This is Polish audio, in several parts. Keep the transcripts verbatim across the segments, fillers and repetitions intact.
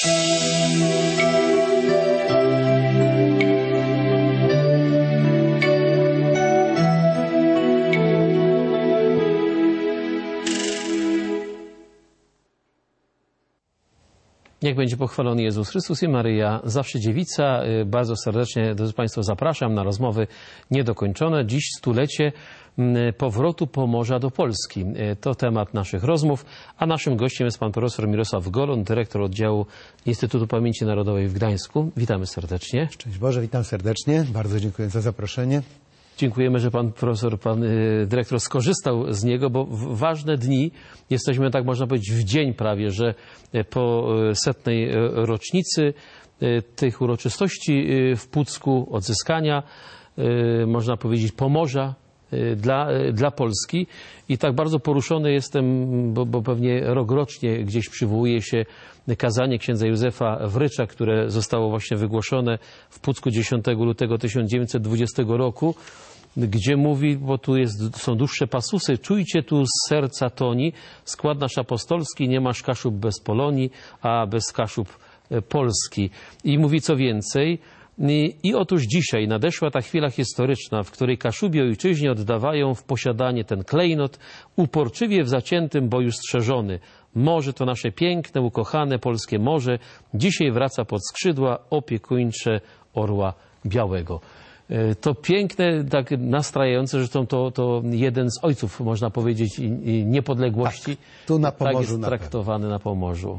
Niech będzie pochwalony Jezus Chrystus i Maryja, zawsze dziewica. Bardzo serdecznie, drodzy Państwo, zapraszam na rozmowy niedokończone. Dziś stulecie powrotu Pomorza do Polski. To temat naszych rozmów, a naszym gościem jest pan profesor Mirosław Golon, dyrektor oddziału Instytutu Pamięci Narodowej w Gdańsku. Witamy serdecznie. Szczęść Boże, witam serdecznie. Bardzo dziękuję za zaproszenie. Dziękujemy, że pan profesor, pan y, dyrektor skorzystał z niego, bo w ważne dni jesteśmy, tak można powiedzieć, w dzień prawie, że po setnej rocznicy y, tych uroczystości y, w Pucku, odzyskania, y, można powiedzieć, Pomorza y, dla, y, dla Polski. I tak bardzo poruszony jestem, bo, bo pewnie rokrocznie gdzieś przywołuje się kazanie księdza Józefa Wrycza, które zostało właśnie wygłoszone w Pucku dziesiątego lutego tysiąc dziewięćset dwudziestego roku, gdzie mówi, bo tu jest, są dłuższe pasusy: czujcie tu z serca toni, skład nasz apostolski, nie masz Kaszub bez Polonii, a bez Kaszub Polski. I mówi co więcej, i, i otóż dzisiaj nadeszła ta chwila historyczna, w której Kaszubi ojczyźnie oddawają w posiadanie ten klejnot, uporczywie w zaciętym boju strzeżony. Morze to nasze piękne, ukochane polskie morze, dzisiaj wraca pod skrzydła opiekuńcze orła białego. To piękne, tak nastrajające, zresztą to, to jeden z ojców, można powiedzieć, niepodległości, tak, tu na Pomorzu, tak jest traktowany na Pomorzu.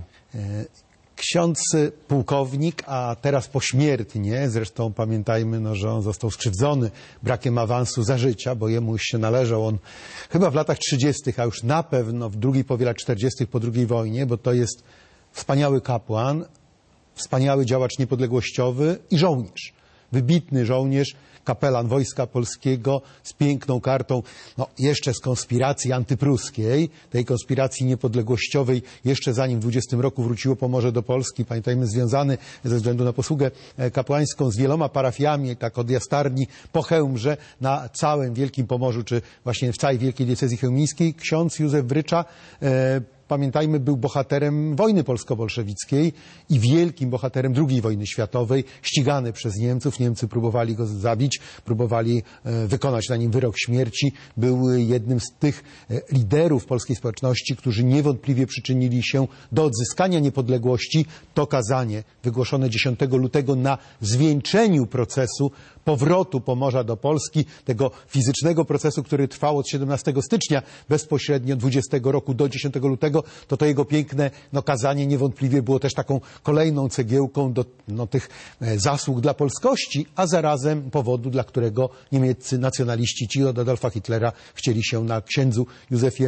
Ksiądz pułkownik, a teraz pośmiertnie, zresztą pamiętajmy, no, że on został skrzywdzony brakiem awansu za życia, bo jemu już się należał on chyba w latach trzydziestych, a już na pewno w drugiej połowie lat czterdziestych po drugiej wojnie, bo to jest wspaniały kapłan, wspaniały działacz niepodległościowy i żołnierz. Wybitny żołnierz, kapelan Wojska Polskiego z piękną kartą, no jeszcze z konspiracji antypruskiej, tej konspiracji niepodległościowej, jeszcze zanim w dwudziestym roku wróciło Pomorze do Polski, pamiętajmy, związany ze względu na posługę kapłańską z wieloma parafiami, tak od Jastarni po Chełmże, na całym Wielkim Pomorzu, czy właśnie w całej Wielkiej Diecezji Chełmińskiej, ksiądz Józef Wrycza, e, pamiętajmy, był bohaterem wojny polsko-bolszewickiej i wielkim bohaterem drugiej wojny światowej, ścigany przez Niemców. Niemcy próbowali go zabić, próbowali wykonać na nim wyrok śmierci. Był jednym z tych liderów polskiej społeczności, którzy niewątpliwie przyczynili się do odzyskania niepodległości. To kazanie wygłoszone dziesiątego lutego na zwieńczeniu procesu powrotu Pomorza do Polski, tego fizycznego procesu, który trwał od siedemnastego stycznia bezpośrednio dwudziestego roku do dziesiątego lutego, to to jego piękne no, kazanie niewątpliwie było też taką kolejną cegiełką do no, tych zasług dla polskości, a zarazem powodu, dla którego niemieccy nacjonaliści, ci od Adolfa Hitlera, chcieli się na księdzu Józefie e,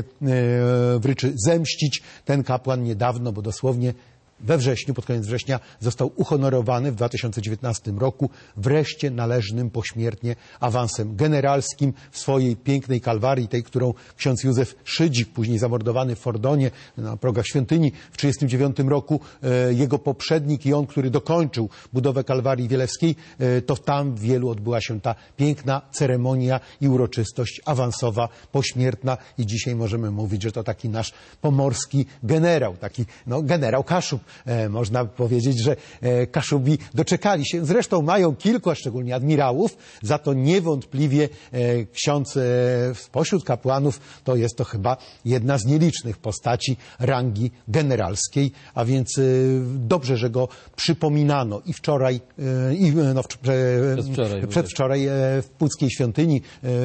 Wryczy zemścić. Ten kapłan niedawno, bo dosłownie we wrześniu, pod koniec września, został uhonorowany w dwa tysiące dziewiętnastym roku wreszcie należnym pośmiertnie awansem generalskim w swojej pięknej kalwarii, tej, którą ksiądz Józef Szydzik, później zamordowany w Fordonie na progach świątyni w tysiąc dziewięćset trzydziestym dziewiątym roku, jego poprzednik i on, który dokończył budowę kalwarii wielewskiej, to tam w Wielu odbyła się ta piękna ceremonia i uroczystość awansowa, pośmiertna i dzisiaj możemy mówić, że to taki nasz pomorski generał, taki no, generał Kaszub. E, można powiedzieć, że e, Kaszubi doczekali się. Zresztą mają kilku, a szczególnie admirałów, za to niewątpliwie e, ksiądz e, spośród kapłanów to jest to chyba jedna z nielicznych postaci rangi generalskiej, a więc e, dobrze, że go przypominano i wczoraj, e, i no, w, e, przedwczoraj, przedwczoraj e, w Puckiej Świątyni, e,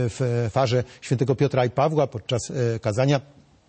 w farze świętego Piotra i Pawła podczas e, kazania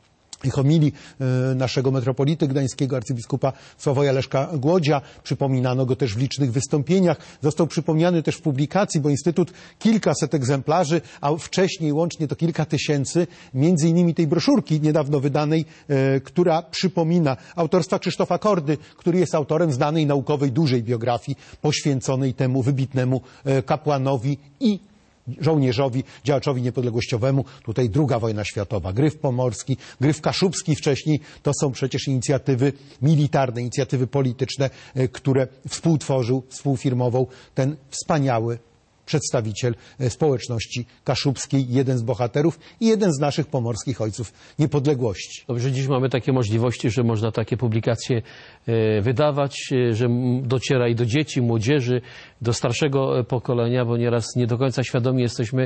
i homilii naszego metropolity gdańskiego, arcybiskupa Sławoja Leszka Głodzia. Przypominano go też w licznych wystąpieniach. Został przypomniany też w publikacji, bo Instytut kilkaset egzemplarzy, a wcześniej łącznie to kilka tysięcy, między innymi tej broszurki niedawno wydanej, która przypomina autorstwa Krzysztofa Kordy, który jest autorem znanej naukowej, dużej biografii poświęconej temu wybitnemu kapłanowi i żołnierzowi, działaczowi niepodległościowemu. Tutaj druga wojna światowa, Gryf Pomorski, Gryf Kaszubski wcześniej, to są przecież inicjatywy militarne, inicjatywy polityczne, które współtworzył, współfirmował ten wspaniały, przedstawiciel społeczności kaszubskiej, jeden z bohaterów i jeden z naszych pomorskich ojców niepodległości. Dobrze, dziś mamy takie możliwości, że można takie publikacje wydawać, że dociera i do dzieci, młodzieży, do starszego pokolenia, bo nieraz nie do końca świadomi jesteśmy,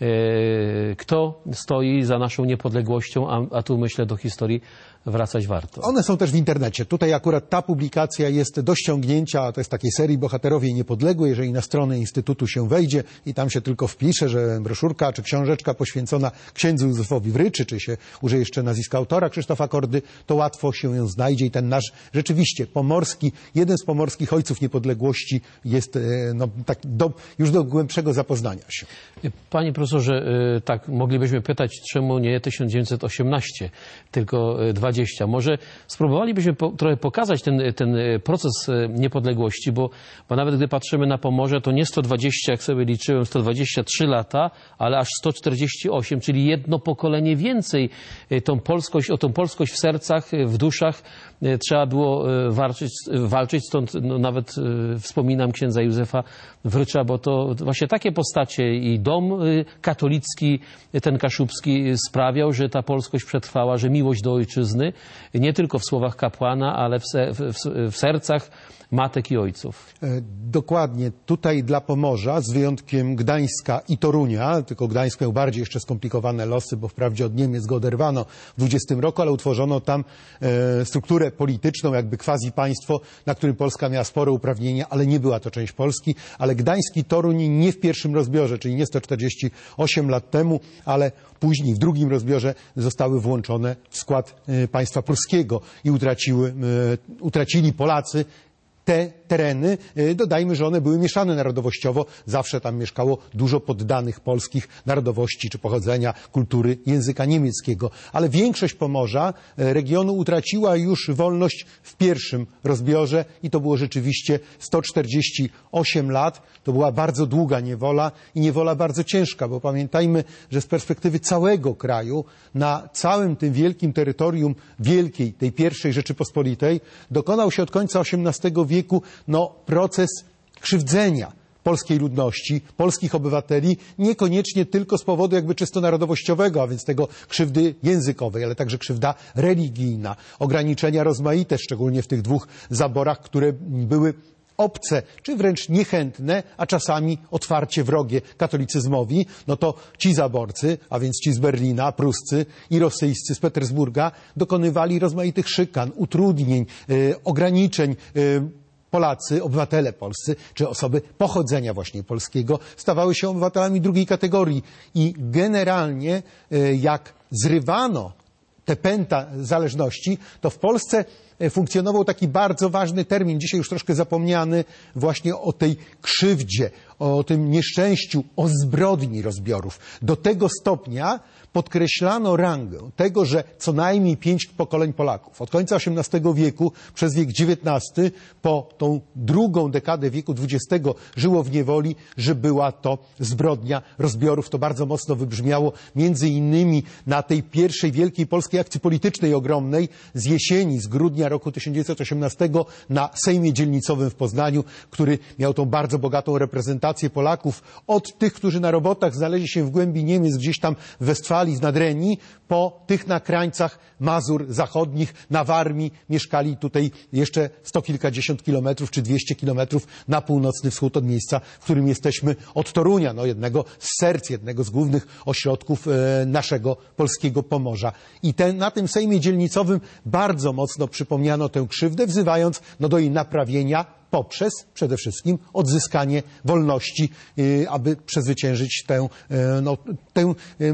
kto stoi za naszą niepodległością, a, a tu myślę do historii wracać warto. One są też w internecie. Tutaj akurat ta publikacja jest do ściągnięcia, to jest takiej serii Bohaterowie Niepodległej. Jeżeli na stronę Instytutu się wejdzie i tam się tylko wpisze, że broszurka czy książeczka poświęcona księdzu Józefowi Wryczy, czy się użyje jeszcze nazwiska autora Krzysztofa Kordy, to łatwo się ją znajdzie i ten nasz rzeczywiście pomorski, jeden z pomorskich ojców niepodległości jest no, tak do, już do głębszego zapoznania się. Panie profesorze, tak moglibyśmy pytać, czemu nie tysiąc dziewięćset osiemnaście, tylko dwadzieścia. Może spróbowalibyśmy po, trochę pokazać ten, ten proces niepodległości, bo, bo nawet gdy patrzymy na Pomorze, to nie sto dwadzieścia, jak sobie liczyłem, sto dwadzieścia trzy lata, ale aż sto czterdzieści osiem, czyli jedno pokolenie więcej. Tą polskość, o tą polskość w sercach, w duszach trzeba było walczyć, walczyć. Stąd no, nawet wspominam księdza Józefa Wrycza, bo to właśnie takie postacie i dom katolicki, ten kaszubski sprawiał, że ta polskość przetrwała, że miłość do ojczyzny, nie tylko w słowach kapłana, ale w, se, w, w sercach matek i ojców. Dokładnie. Tutaj dla Pomorza, z wyjątkiem Gdańska i Torunia, tylko Gdańsk miał bardziej jeszcze skomplikowane losy, bo wprawdzie od Niemiec go oderwano w dwudziestym roku, ale utworzono tam e, strukturę polityczną, jakby quasi państwo, na którym Polska miała spore uprawnienia, ale nie była to część Polski. Ale Gdańsk i Toruń nie w pierwszym rozbiorze, czyli nie sto czterdzieści osiem lat temu, ale później w drugim rozbiorze zostały włączone w skład e, państwa pruskiego i utraciły, e, utracili Polacy te tereny. Dodajmy, że one były mieszane narodowościowo. Zawsze tam mieszkało dużo poddanych polskich narodowości czy pochodzenia, kultury, języka niemieckiego. Ale większość Pomorza, regionu, utraciła już wolność w pierwszym rozbiorze i to było rzeczywiście sto czterdzieści osiem lat. To była bardzo długa niewola i niewola bardzo ciężka, bo pamiętajmy, że z perspektywy całego kraju, na całym tym wielkim terytorium wielkiej, tej pierwszej Rzeczypospolitej, dokonał się od końca osiemnastego wieku no, proces krzywdzenia polskiej ludności, polskich obywateli, niekoniecznie tylko z powodu jakby czysto narodowościowego, a więc tego krzywdy językowej, ale także krzywda religijna, ograniczenia rozmaite, szczególnie w tych dwóch zaborach, które były obce, czy wręcz niechętne, a czasami otwarcie wrogie katolicyzmowi, no to ci zaborcy, a więc ci z Berlina, pruscy i rosyjscy z Petersburga, dokonywali rozmaitych szykan, utrudnień, yy, ograniczeń. Yy, Polacy, obywatele polscy, czy osoby pochodzenia właśnie polskiego stawały się obywatelami drugiej kategorii i generalnie yy, jak zrywano te pęta zależności, to w Polsce funkcjonował taki bardzo ważny termin, dzisiaj już troszkę zapomniany, właśnie o tej krzywdzie, o tym nieszczęściu, o zbrodni rozbiorów. Do tego stopnia podkreślano rangę tego, że co najmniej pięć pokoleń Polaków od końca osiemnastego wieku przez wiek dziewiętnasty po tą drugą dekadę wieku dwudziestego żyło w niewoli, że była to zbrodnia rozbiorów. To bardzo mocno wybrzmiało między innymi na tej pierwszej wielkiej polskiej akcji politycznej ogromnej z jesieni, z grudnia roku tysiąc dziewięćset osiemnastego na Sejmie Dzielnicowym w Poznaniu, który miał tą bardzo bogatą reprezentację Polaków od tych, którzy na robotach znaleźli się w głębi Niemiec, gdzieś tam w Westfalii, w Nadrenii, po tych na krańcach Mazur Zachodnich, na Warmii, mieszkali tutaj jeszcze sto kilkadziesiąt kilometrów czy dwieście kilometrów na północny wschód od miejsca, w którym jesteśmy, od Torunia, no jednego z serc, jednego z głównych ośrodków e, naszego polskiego Pomorza. I ten, na tym Sejmie Dzielnicowym bardzo mocno przypomniano tę krzywdę, wzywając no, do jej naprawienia poprzez przede wszystkim odzyskanie wolności, aby przezwyciężyć tę, no, tę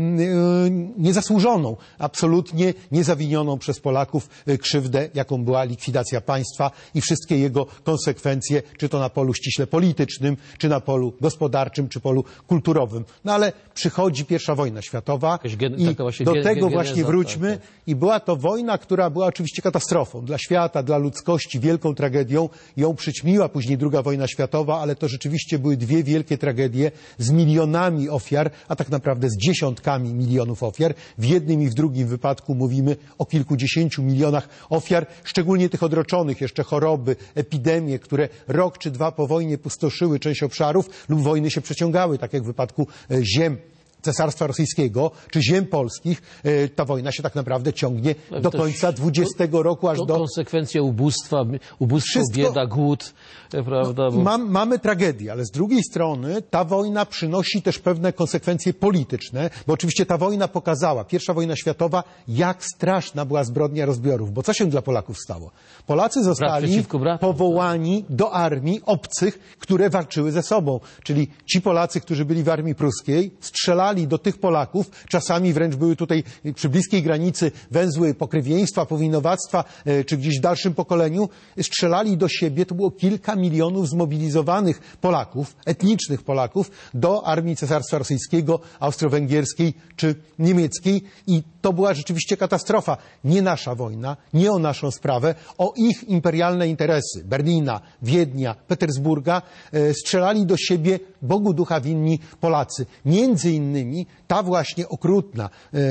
niezasłużoną, absolutnie niezawinioną przez Polaków krzywdę, jaką była likwidacja państwa i wszystkie jego konsekwencje, czy to na polu ściśle politycznym, czy na polu gospodarczym, czy polu kulturowym. No ale przychodzi pierwsza wojna światowa i do tego właśnie wróćmy. I była to wojna, która była oczywiście katastrofą dla świata, dla ludzkości, wielką tragedią. Ją przyćmiono przyćmiła później druga wojna światowa, ale to rzeczywiście były dwie wielkie tragedie z milionami ofiar, a tak naprawdę z dziesiątkami milionów ofiar. W jednym i w drugim wypadku mówimy o kilkudziesięciu milionach ofiar, szczególnie tych odroczonych, jeszcze choroby, epidemie, które rok czy dwa po wojnie pustoszyły część obszarów lub wojny się przeciągały, tak jak w wypadku ziem Cesarstwa Rosyjskiego czy ziem polskich. Ta wojna się tak naprawdę ciągnie do końca dwudziestego roku, aż to do... konsekwencje ubóstwa, ubóstwo, Wszystko... bieda, głód, prawda? No, Bo... mam, mamy tragedię, ale z drugiej strony ta wojna przynosi też pewne konsekwencje polityczne, bo oczywiście ta wojna pokazała, pierwsza wojna światowa, jak straszna była zbrodnia rozbiorów. Bo co się dla Polaków stało? Polacy zostali powołani do armii obcych, które walczyły ze sobą. Czyli ci Polacy, którzy byli w armii pruskiej, strzelali do tych Polaków, czasami wręcz były tutaj przy bliskiej granicy węzły pokrewieństwa, powinowactwa, czy gdzieś w dalszym pokoleniu, strzelali do siebie. To było kilka milionów zmobilizowanych Polaków, etnicznych Polaków, do armii Cesarstwa Rosyjskiego, austro-węgierskiej czy niemieckiej i to była rzeczywiście katastrofa. Nie nasza wojna, nie o naszą sprawę, o ich imperialne interesy Berlina, Wiednia, Petersburga. Strzelali do siebie Bogu ducha winni Polacy. Między innymi ta właśnie okrutna,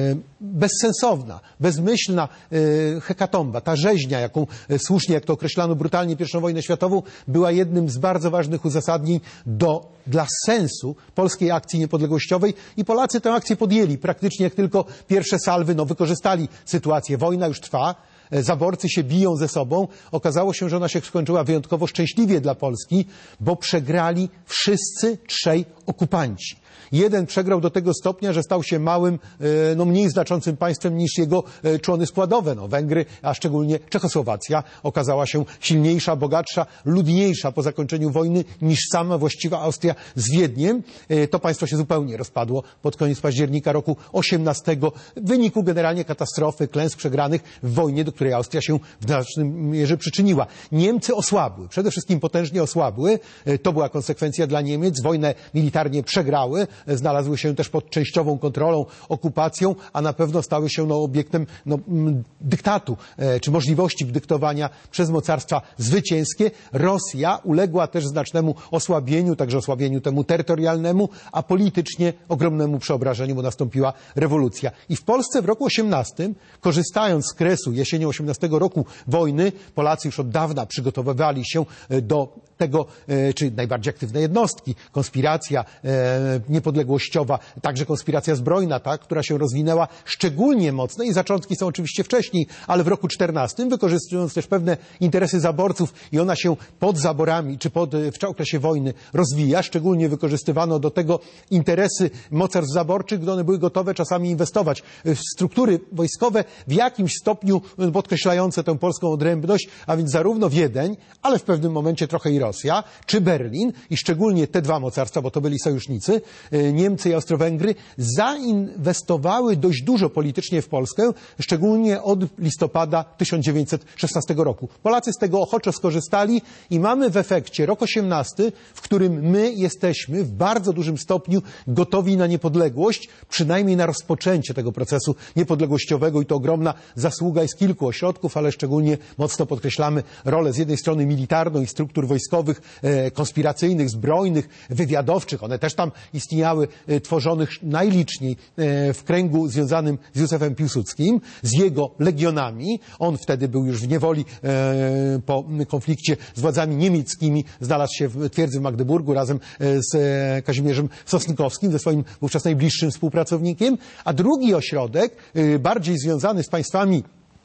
bezsensowna, bezmyślna hekatomba, ta rzeźnia, jaką słusznie, jak to określano brutalnie pierwszą wojnę światową, była jednym z bardzo ważnych uzasadnień do, dla sensu polskiej akcji niepodległościowej i Polacy tę akcję podjęli. Praktycznie jak tylko pierwsze salwy no, wykorzystali sytuację. Wojna już trwa. Zaborcy się biją ze sobą. Okazało się, że ona się skończyła wyjątkowo szczęśliwie dla Polski, bo przegrali wszyscy trzej okupanci. Jeden przegrał do tego stopnia, że stał się małym, no mniej znaczącym państwem niż jego człony składowe. No, Węgry, a szczególnie Czechosłowacja okazała się silniejsza, bogatsza, ludniejsza po zakończeniu wojny niż sama właściwa Austria z Wiedniem. To państwo się zupełnie rozpadło pod koniec października roku osiemnastego w wyniku generalnie katastrofy, klęsk przegranych w wojnie, do której Austria się w znacznej mierze przyczyniła. Niemcy osłabły, przede wszystkim potężnie osłabły. To była konsekwencja dla Niemiec. Wojnę militarnie przegrały. Znalazły się też pod częściową kontrolą, okupacją, a na pewno stały się no, obiektem no, dyktatu, e, czy możliwości dyktowania przez mocarstwa zwycięskie. Rosja uległa też znacznemu osłabieniu, także osłabieniu temu terytorialnemu, a politycznie ogromnemu przeobrażeniu, bo nastąpiła rewolucja. I w Polsce w roku osiemnastym, korzystając z kresu jesienią osiemnastego roku wojny, Polacy już od dawna przygotowywali się do tego, e, czy najbardziej aktywne jednostki, konspiracja e, niepodległościowa, także konspiracja zbrojna, tak, która się rozwinęła szczególnie mocno i zaczątki są oczywiście wcześniej, ale w roku czternastym, wykorzystując też pewne interesy zaborców i ona się pod zaborami, czy pod, w okresie wojny rozwija, szczególnie wykorzystywano do tego interesy mocarstw zaborczych, gdy one były gotowe czasami inwestować w struktury wojskowe w jakimś stopniu podkreślające tę polską odrębność, a więc zarówno Wiedeń, ale w pewnym momencie trochę i Rosja, czy Berlin i szczególnie te dwa mocarstwa, bo to byli sojusznicy, Niemcy i Austro-Węgry, zainwestowały dość dużo politycznie w Polskę, szczególnie od listopada tysiąc dziewięćset szesnastego roku. Polacy z tego ochoczo skorzystali i mamy w efekcie rok osiemnasty, w którym my jesteśmy w bardzo dużym stopniu gotowi na niepodległość, przynajmniej na rozpoczęcie tego procesu niepodległościowego i to ogromna zasługa jest kilku ośrodków, ale szczególnie mocno podkreślamy rolę z jednej strony militarną i struktur wojskowych, e, konspiracyjnych, zbrojnych, wywiadowczych. One też tam istniały, e, tworzonych najliczniej e, w kręgu związanym z Józefem Piłsudskim, z jego legionami. On wtedy był już w niewoli e, po konflikcie z władzami niemieckimi. Znalazł się w twierdzy w Magdeburgu razem e, z e, Kazimierzem Sosnkowskim, ze swoim wówczas najbliższym współpracownikiem. A drugi ośrodek, e, bardziej związany z państwami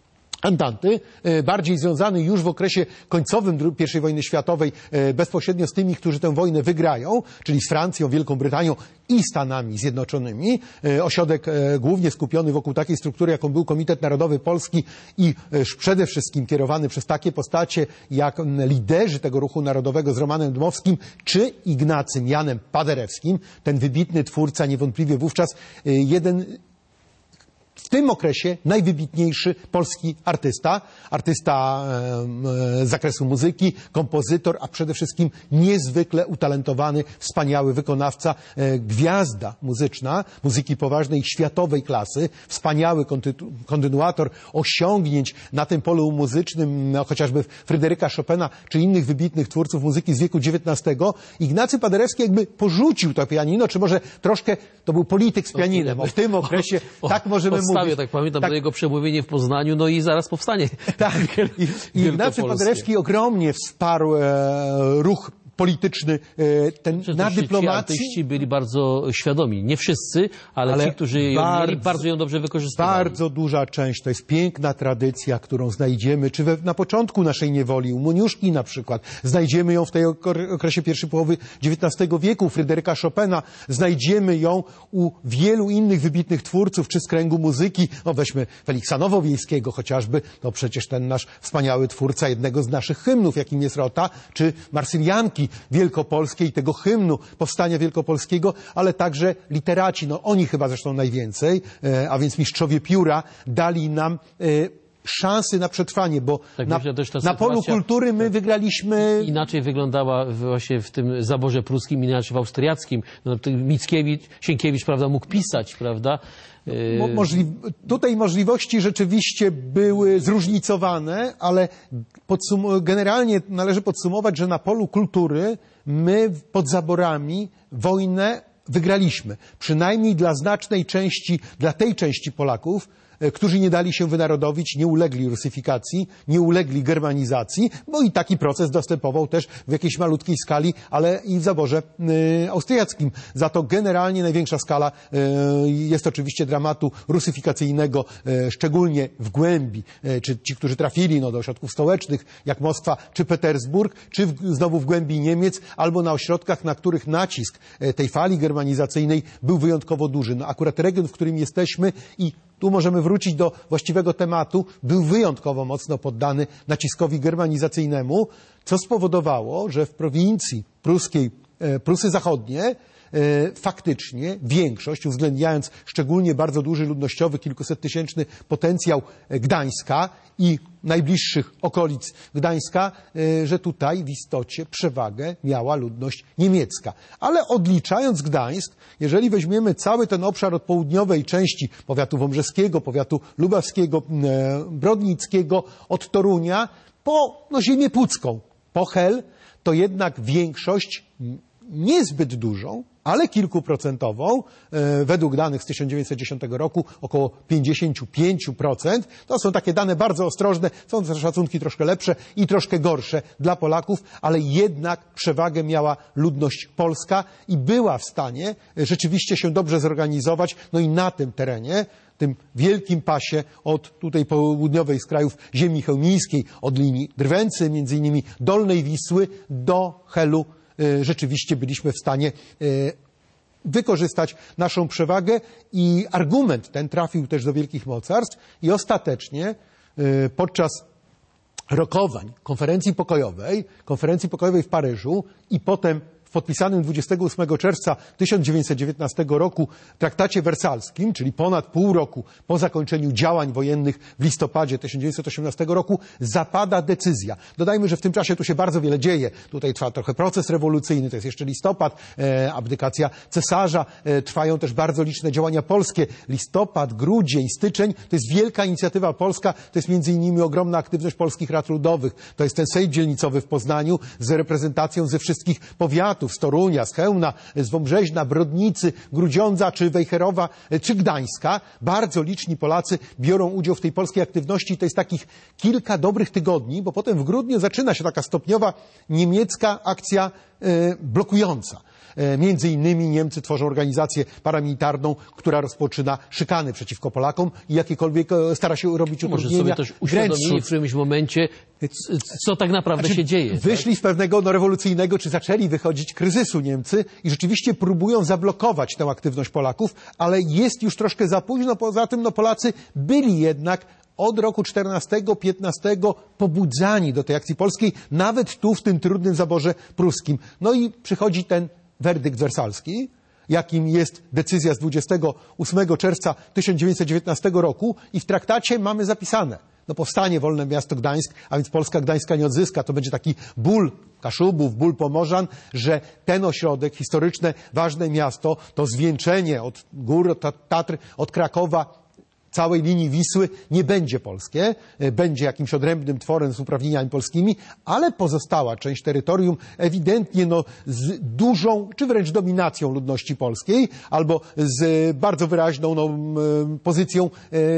Antanty, bardziej związany już w okresie końcowym pierwszej wojny światowej bezpośrednio z tymi, którzy tę wojnę wygrają, czyli z Francją, Wielką Brytanią i Stanami Zjednoczonymi. Ośrodek głównie skupiony wokół takiej struktury, jaką był Komitet Narodowy Polski i przede wszystkim kierowany przez takie postacie jak liderzy tego ruchu narodowego z Romanem Dmowskim czy Ignacym Janem Paderewskim, ten wybitny twórca, niewątpliwie wówczas jeden w tym okresie najwybitniejszy polski artysta, artysta z zakresu muzyki, kompozytor, a przede wszystkim niezwykle utalentowany, wspaniały wykonawca, gwiazda muzyczna, muzyki poważnej, światowej klasy, wspaniały kontynuator osiągnięć na tym polu muzycznym, no, chociażby Fryderyka Chopina, czy innych wybitnych twórców muzyki z wieku dziewiętnastego. Ignacy Paderewski jakby porzucił to pianino, czy może troszkę to był polityk z pianinem, bo w tym okresie o, o, tak możemy mówić. Tak pamiętam, tak, to jego przemówienie w Poznaniu, no i zaraz powstanie. Tak, i, i Ignacy Paderewski ogromnie wsparł e, ruch polityczny, e, ten na dyplomacji. Ci artyści byli bardzo świadomi. Nie wszyscy, ale, ale ci, którzy ją bardzo, mieli, bardzo ją dobrze wykorzystywali. Bardzo duża część. To jest piękna tradycja, którą znajdziemy, czy we, na początku naszej niewoli, u Moniuszki na przykład. Znajdziemy ją w tej okresie pierwszej połowy dziewiętnastego wieku, u Fryderyka Chopina. Znajdziemy ją u wielu innych wybitnych twórców, czy z kręgu muzyki. No weźmy Feliksa Nowowiejskiego chociażby. To przecież ten nasz wspaniały twórca jednego z naszych hymnów, jakim jest Rota, czy Marsylianki wielkopolskiej, tego hymnu powstania wielkopolskiego, ale także literaci, no oni chyba zresztą najwięcej, a więc mistrzowie pióra dali nam szansy na przetrwanie, bo tak, na, myślę, też ta na polu kultury my wygraliśmy... Inaczej wyglądała właśnie w tym zaborze pruskim, inaczej w austriackim. No, Mickiewicz, Sienkiewicz, prawda, mógł pisać, prawda? Mo możli tutaj możliwości rzeczywiście były zróżnicowane, ale generalnie należy podsumować, że na polu kultury my pod zaborami wojnę wygraliśmy. Przynajmniej dla znacznej części, dla tej części Polaków, którzy nie dali się wynarodowić, nie ulegli rusyfikacji, nie ulegli germanizacji, bo i taki proces dostępował też w jakiejś malutkiej skali, ale i w zaborze y, austriackim. Za to generalnie największa skala y, jest oczywiście dramatu rusyfikacyjnego, y, szczególnie w głębi, y, czy ci, którzy trafili no, do ośrodków stołecznych, jak Moskwa czy Petersburg, czy w, znowu w głębi Niemiec, albo na ośrodkach, na których nacisk y, tej fali germanizacyjnej był wyjątkowo duży. No, akurat region, w którym jesteśmy i tu możemy wrócić do właściwego tematu, był wyjątkowo mocno poddany naciskowi germanizacyjnemu, co spowodowało, że w prowincji pruskiej, Prusy Zachodnie, faktycznie większość, uwzględniając szczególnie bardzo duży ludnościowy, kilkusettysięczny potencjał Gdańska i najbliższych okolic Gdańska, że tutaj w istocie przewagę miała ludność niemiecka. Ale odliczając Gdańsk, jeżeli weźmiemy cały ten obszar od południowej części powiatu wąbrzeskiego, powiatu lubawskiego, brodnickiego, od Torunia po no, ziemię pucką, po Hel, to jednak większość niezbyt dużą, ale kilkuprocentową, e, według danych z tysiąc dziewięćset dziesiątego roku około pięćdziesiąt pięć procent. To są takie dane bardzo ostrożne, są to szacunki troszkę lepsze i troszkę gorsze dla Polaków, ale jednak przewagę miała ludność polska i była w stanie rzeczywiście się dobrze zorganizować, no i na tym terenie, tym wielkim pasie od tutaj południowej z krajów ziemi chełmińskiej, od linii Drwęcy, między innymi Dolnej Wisły do Helu, rzeczywiście byliśmy w stanie wykorzystać naszą przewagę i argument ten trafił też do wielkich mocarstw i ostatecznie podczas rokowań konferencji pokojowej, konferencji pokojowej w Paryżu i potem w podpisanym dwudziestego ósmego czerwca tysiąc dziewięćset dziewiętnastego roku traktacie wersalskim, czyli ponad pół roku po zakończeniu działań wojennych w listopadzie tysiąc dziewięćset osiemnastego roku, zapada decyzja. Dodajmy, że w tym czasie tu się bardzo wiele dzieje. Tutaj trwa trochę proces rewolucyjny, to jest jeszcze listopad, e, abdykacja cesarza, e, trwają też bardzo liczne działania polskie. Listopad, grudzień, styczeń, to jest wielka inicjatywa polska, to jest między innymi ogromna aktywność polskich rad ludowych. To jest ten sejm dzielnicowy w Poznaniu z reprezentacją ze wszystkich powiatów, z Torunia, z Chełmna, z Wąbrzeźna, Brodnicy, Grudziądza, czy Wejherowa, czy Gdańska. Bardzo liczni Polacy biorą udział w tej polskiej aktywności. To jest takich kilka dobrych tygodni, bo potem w grudniu zaczyna się taka stopniowa niemiecka akcja e, blokująca. Między innymi Niemcy tworzą organizację paramilitarną, która rozpoczyna szykany przeciwko Polakom i jakiekolwiek stara się robić utrudnienia. Może sobie też uświadomili w którymś momencie, co tak naprawdę znaczy, się dzieje. Wyszli tak? z pewnego no, rewolucyjnego, czy zaczęli wychodzić kryzysu Niemcy i rzeczywiście próbują zablokować tę aktywność Polaków, ale jest już troszkę za późno. Poza tym no, Polacy byli jednak od roku czternastego piętnastego pobudzani do tej akcji polskiej, nawet tu w tym trudnym zaborze pruskim. No i przychodzi ten werdykt wersalski jakim jest decyzja z dwudziestego ósmego czerwca tysiąc dziewięćset dziewiętnastego roku i w traktacie mamy zapisane, no powstanie wolne miasto Gdańsk, a więc Polska Gdańska nie odzyska. To będzie taki ból Kaszubów, ból Pomorzan, że ten ośrodek, historyczne, ważne miasto, to zwieńczenie od gór, od Tatr, od Krakowa, całej linii Wisły nie będzie polskie, będzie jakimś odrębnym tworem z uprawnieniami polskimi, ale pozostała część terytorium ewidentnie no, z dużą, czy wręcz dominacją ludności polskiej, albo z bardzo wyraźną no, pozycją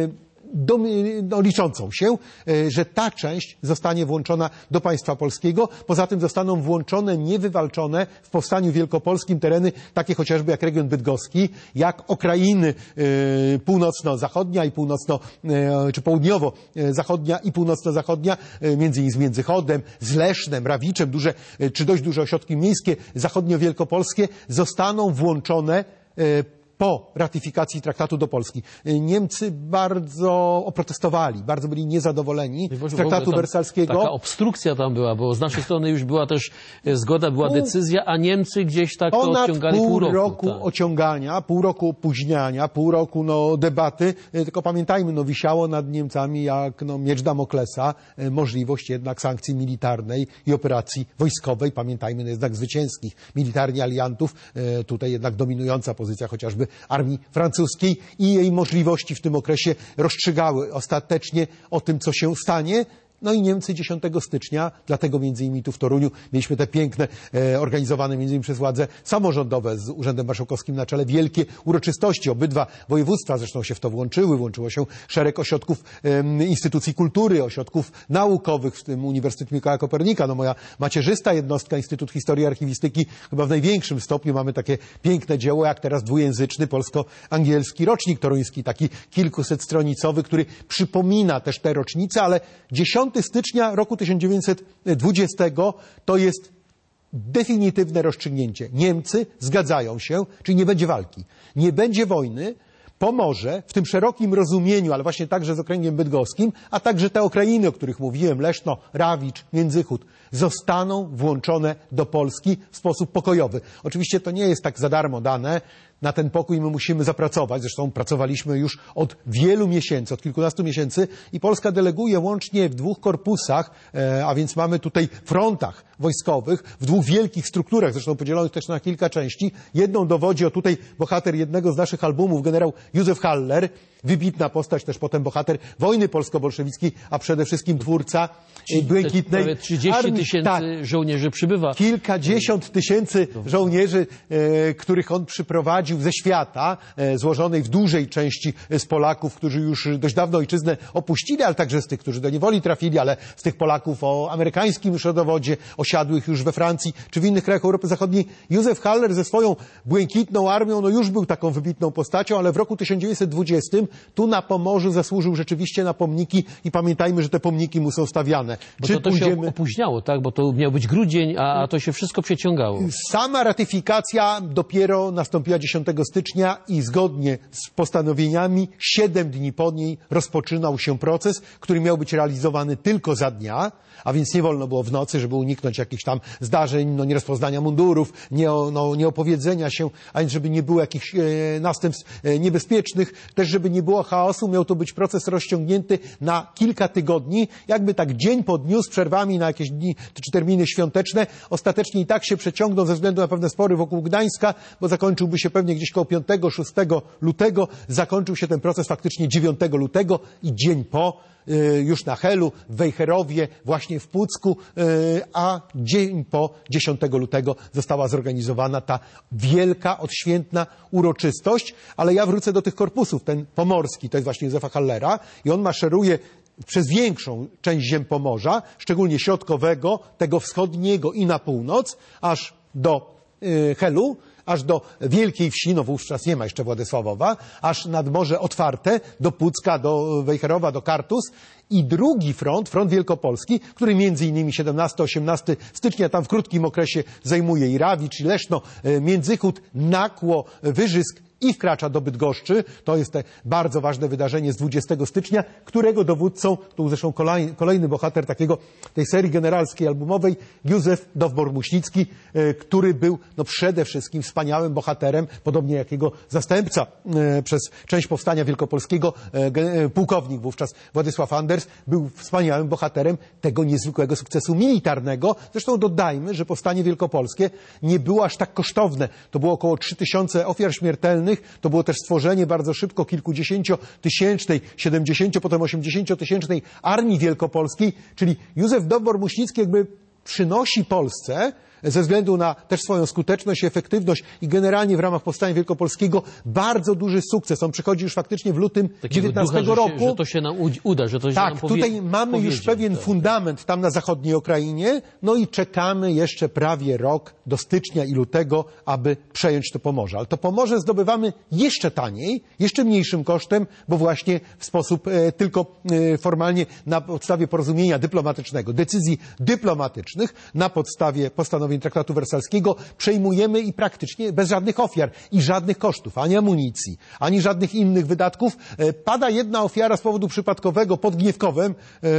Do, no, liczącą się, że ta część zostanie włączona do państwa polskiego. Poza tym zostaną włączone, niewywalczone w powstaniu wielkopolskim tereny, takie chociażby jak region bydgoski, jak Okrainy y, północno-zachodnia i północno, y, czy południowo-zachodnia i północno-zachodnia, y, między innymi z Międzychodem, z Lesznem, Rawiczem, duże, y, czy dość duże ośrodki miejskie, zachodnio-wielkopolskie, zostaną włączone y, po ratyfikacji traktatu do Polski. Niemcy bardzo oprotestowali, bardzo byli niezadowoleni z traktatu wersalskiego. Taka obstrukcja tam była, bo z naszej strony już była też zgoda, była pół, decyzja, a Niemcy gdzieś tak to odciągali pół, pół roku. roku tak. ociągania, pół roku opóźniania, pół roku no, debaty. Tylko pamiętajmy, no, wisiało nad Niemcami jak no, miecz Damoklesa możliwość jednak sankcji militarnej i operacji wojskowej. Pamiętajmy, no, jednak zwycięskich militarnie aliantów. Tutaj jednak dominująca pozycja chociażby armii francuskiej i jej możliwości w tym okresie rozstrzygały ostatecznie o tym, co się stanie. No i Niemcy dziesiątego stycznia, dlatego między innymi tu w Toruniu mieliśmy te piękne, e, organizowane między innymi przez władze samorządowe z Urzędem Marszałkowskim na czele, wielkie uroczystości. Obydwa województwa zresztą się w to włączyły. Włączyło się szereg ośrodków e, instytucji kultury, ośrodków naukowych, w tym Uniwersytet Mikołaja Kopernika. No moja macierzysta jednostka, Instytut Historii i Archiwistyki, chyba w największym stopniu mamy takie piękne dzieło, jak teraz dwujęzyczny polsko-angielski rocznik toruński, taki kilkusetstronicowy, który przypomina też te rocznice, ale dziesiątego stycznia roku tysiąc dziewięćset dwudziestego to jest definitywne rozstrzygnięcie. Niemcy zgadzają się, czyli nie będzie walki. Nie będzie wojny. Pomorze w tym szerokim rozumieniu, ale właśnie także z okręgiem bydgoskim, a także te Okrainy, o których mówiłem, Leszno, Rawicz, Międzychód, zostaną włączone do Polski w sposób pokojowy. Oczywiście to nie jest tak za darmo dane. Na ten pokój my musimy zapracować. Zresztą pracowaliśmy już od wielu miesięcy, od kilkunastu miesięcy i Polska deleguje łącznie w dwóch korpusach, a więc mamy tutaj frontach wojskowych, w dwóch wielkich strukturach, zresztą podzielonych też na kilka części. Jedną dowodzi o tutaj bohater jednego z naszych albumów, generał Józef Haller, wybitna postać, też potem bohater wojny polsko-bolszewickiej, a przede wszystkim twórca błękitnej prawie trzydzieści tysięcy tak, żołnierzy przybywa. Kilkadziesiąt tysięcy żołnierzy, e, których on przyprowadził ze świata, e, złożonej w dużej części z Polaków, którzy już dość dawno ojczyznę opuścili, ale także z tych, którzy do niewoli trafili, ale z tych Polaków o amerykańskim już rodowodzie, osiadłych już we Francji czy w innych krajach Europy Zachodniej. Józef Haller ze swoją błękitną armią, no już był taką wybitną postacią, ale w roku tysiąc dziewięćset dwudziestym tu na Pomorzu zasłużył rzeczywiście na pomniki i pamiętajmy, że te pomniki mu są stawiane. Bo Czy to, to pójdziemy... się opóźniało, tak? Bo to miał być grudzień, a, a to się wszystko przeciągało. Sama ratyfikacja dopiero nastąpiła dziesiątego stycznia i zgodnie z postanowieniami siedem dni po niej rozpoczynał się proces, który miał być realizowany tylko za dnia, a więc nie wolno było w nocy, żeby uniknąć jakichś tam zdarzeń, no, nierozpoznania mundurów, nie, no, nieopowiedzenia się, a więc żeby nie było jakichś e, następstw e, niebezpiecznych, też żeby nie było chaosu. Miał to być proces rozciągnięty na kilka tygodni, jakby tak dzień po dniu z przerwami na jakieś dni czy terminy świąteczne. Ostatecznie i tak się przeciągnął ze względu na pewne spory wokół Gdańska, bo zakończyłby się pewnie gdzieś koło piątego szóstego lutego. Zakończył się ten proces faktycznie dziewiątego lutego i dzień po już na Helu, w Wejherowie, właśnie w Pucku, a dzień po dziesiątego lutego została zorganizowana ta wielka, odświętna uroczystość. Ale ja wrócę do tych korpusów. Ten pomorski to jest właśnie Józefa Hallera i on maszeruje przez większą część ziem Pomorza, szczególnie środkowego, tego wschodniego i na północ, aż do Helu, aż do Wielkiej Wsi, no wówczas nie ma jeszcze Władysławowa, aż nad Morze Otwarte, do Pucka, do Wejherowa, do Kartus. I drugi front, front wielkopolski, który między innymi siedemnastego osiemnastego stycznia tam w krótkim okresie zajmuje i Rawicz, i Leszno, Międzychód, Nakło, Wyżysk i wkracza do Bydgoszczy. To jest te bardzo ważne wydarzenie z dwudziestego stycznia, którego dowódcą, tu zresztą kolejny, kolejny bohater takiego, tej serii generalskiej albumowej, Józef Dowbor-Muśnicki, e, który był no, przede wszystkim wspaniałym bohaterem, podobnie jak jego zastępca e, przez część powstania wielkopolskiego, e, pułkownik wówczas Władysław Anders, był wspaniałym bohaterem tego niezwykłego sukcesu militarnego. Zresztą dodajmy, że powstanie wielkopolskie nie było aż tak kosztowne. To było około trzy tysiące ofiar śmiertelnych, to było też stworzenie bardzo szybko kilkudziesięciotysięcznej, siedemdziesięcio, potem osiemdziesięciotysięcznej Armii Wielkopolskiej, czyli Józef Dowbor-Muśnicki jakby przynosi Polsce ze względu na też swoją skuteczność i efektywność i generalnie w ramach powstania wielkopolskiego bardzo duży sukces. On przychodzi już faktycznie w lutym dziewiętnastego roku. Że, że to się nam uda, że to się tak, nam powie, tutaj mamy powiedzieć, już pewien tak. fundament tam na zachodniej Ukrainie, no i czekamy jeszcze prawie rok do stycznia i lutego, aby przejąć to Pomorze. Ale to Pomorze zdobywamy jeszcze taniej, jeszcze mniejszym kosztem, bo właśnie w sposób e, tylko e, formalnie na podstawie porozumienia dyplomatycznego, decyzji dyplomatycznych, na podstawie postanowień Traktatu Wersalskiego przejmujemy i praktycznie bez żadnych ofiar i żadnych kosztów, ani amunicji, ani żadnych innych wydatków. E, pada jedna ofiara z powodu przypadkowego pod Gniewkowem,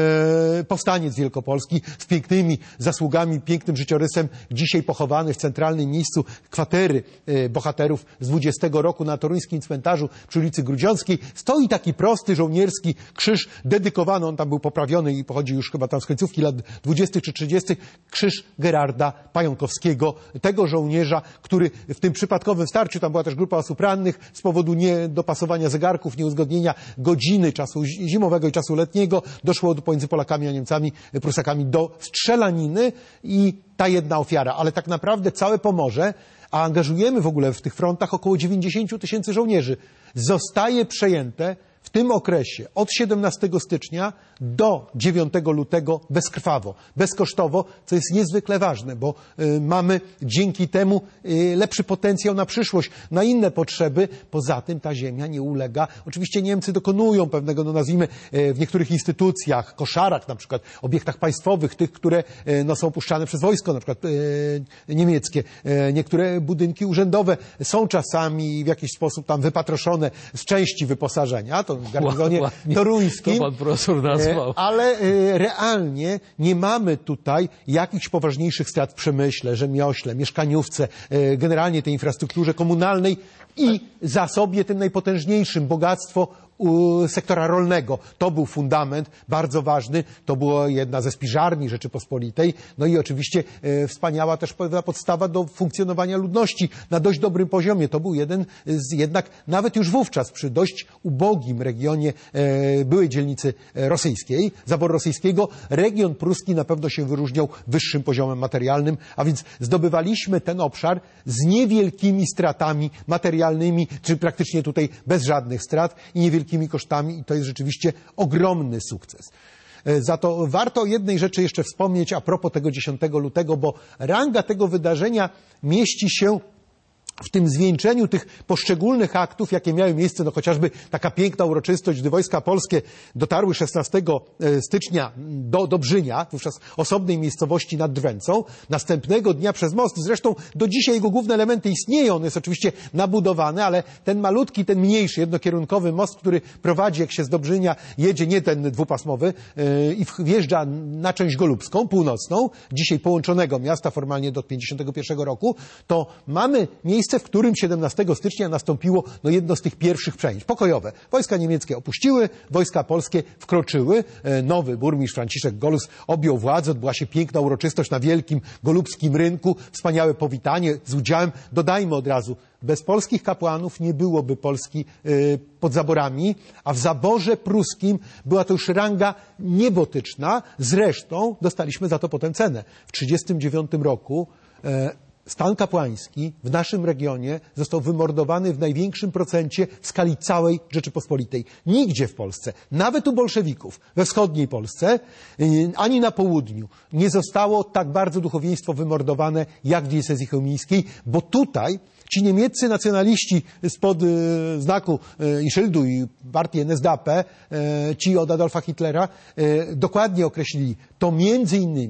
e, powstaniec wielkopolski z pięknymi zasługami, pięknym życiorysem, dzisiaj pochowany w centralnym miejscu kwatery e, bohaterów z dwudziestego roku na toruńskim cmentarzu przy ulicy Grudziąckiej. Stoi taki prosty żołnierski krzyż dedykowany, on tam był poprawiony i pochodzi już chyba tam z końcówki lat dwudziestych czy trzydziestych, krzyż Gerarda Pająkowskiego, tego żołnierza, który w tym przypadkowym starciu, tam była też grupa osób rannych, z powodu niedopasowania zegarków, nieuzgodnienia godziny czasu zimowego i czasu letniego, doszło pomiędzy Polakami a Niemcami, Prusakami do strzelaniny i ta jedna ofiara. Ale tak naprawdę całe Pomorze, a angażujemy w ogóle w tych frontach około dziewięćdziesiąt tysięcy żołnierzy, zostaje przejęte w tym okresie od siedemnastego stycznia do dziewiątego lutego bezkrwawo, bezkosztowo, co jest niezwykle ważne, bo y, mamy dzięki temu y, lepszy potencjał na przyszłość, na inne potrzeby. Poza tym ta ziemia nie ulega. Oczywiście Niemcy dokonują pewnego, no nazwijmy, y, w niektórych instytucjach, koszarach, na przykład obiektach państwowych, tych, które y, no, są opuszczane przez wojsko, na przykład y, niemieckie. Y, niektóre budynki urzędowe są czasami w jakiś sposób tam wypatroszone z części wyposażenia. To w garnizonie Ładnie toruńskim. To pan profesor nazwał. Ale realnie nie mamy tutaj jakichś poważniejszych strat w przemyśle, rzemiośle, mieszkaniówce, generalnie tej infrastrukturze komunalnej i zasobie tym najpotężniejszym, bogactwo sektora rolnego. To był fundament bardzo ważny, to była jedna ze spiżarni Rzeczypospolitej, no i oczywiście e, wspaniała też pewna podstawa do funkcjonowania ludności na dość dobrym poziomie. To był jeden z jednak, nawet już wówczas przy dość ubogim regionie e, byłej dzielnicy rosyjskiej, zaboru rosyjskiego, region pruski na pewno się wyróżniał wyższym poziomem materialnym, a więc zdobywaliśmy ten obszar z niewielkimi stratami materialnymi, czy praktycznie tutaj bez żadnych strat i niewielkimi kosztami i to jest rzeczywiście ogromny sukces. Za to warto o jednej rzeczy jeszcze wspomnieć a propos tego dziesiątego lutego, bo ranga tego wydarzenia mieści się w tym zwieńczeniu tych poszczególnych aktów, jakie miały miejsce, no chociażby taka piękna uroczystość, gdy wojska polskie dotarły szesnastego stycznia do Dobrzynia, wówczas osobnej miejscowości nad Drwęcą, następnego dnia przez most. Zresztą do dzisiaj jego główne elementy istnieją, on jest oczywiście nabudowany, ale ten malutki, ten mniejszy, jednokierunkowy most, który prowadzi, jak się z Dobrzynia jedzie, nie ten dwupasmowy, yy, i wjeżdża na część golubską, północną, dzisiaj połączonego miasta formalnie do pięćdziesiątego pierwszego roku, to mamy miejsce, w którym siedemnastego stycznia nastąpiło no, jedno z tych pierwszych przejęć, pokojowe. Wojska niemieckie opuściły, wojska polskie wkroczyły. Nowy burmistrz Franciszek Golus objął władzę, odbyła się piękna uroczystość na wielkim golubskim rynku, wspaniałe powitanie z udziałem, dodajmy od razu, bez polskich kapłanów nie byłoby Polski y, pod zaborami, a w zaborze pruskim była to już ranga niebotyczna. Zresztą dostaliśmy za to potem cenę. W trzydziestym dziewiątym roku y, stan kapłański w naszym regionie został wymordowany w największym procencie w skali całej Rzeczypospolitej. Nigdzie w Polsce, nawet u bolszewików, we wschodniej Polsce, ani na południu nie zostało tak bardzo duchowieństwo wymordowane jak w diecezji chełmińskiej, bo tutaj ci niemieccy nacjonaliści spod y, znaku y, i szyldu i partii N S D A P, y, ci od Adolfa Hitlera, y, dokładnie określili, to między innymi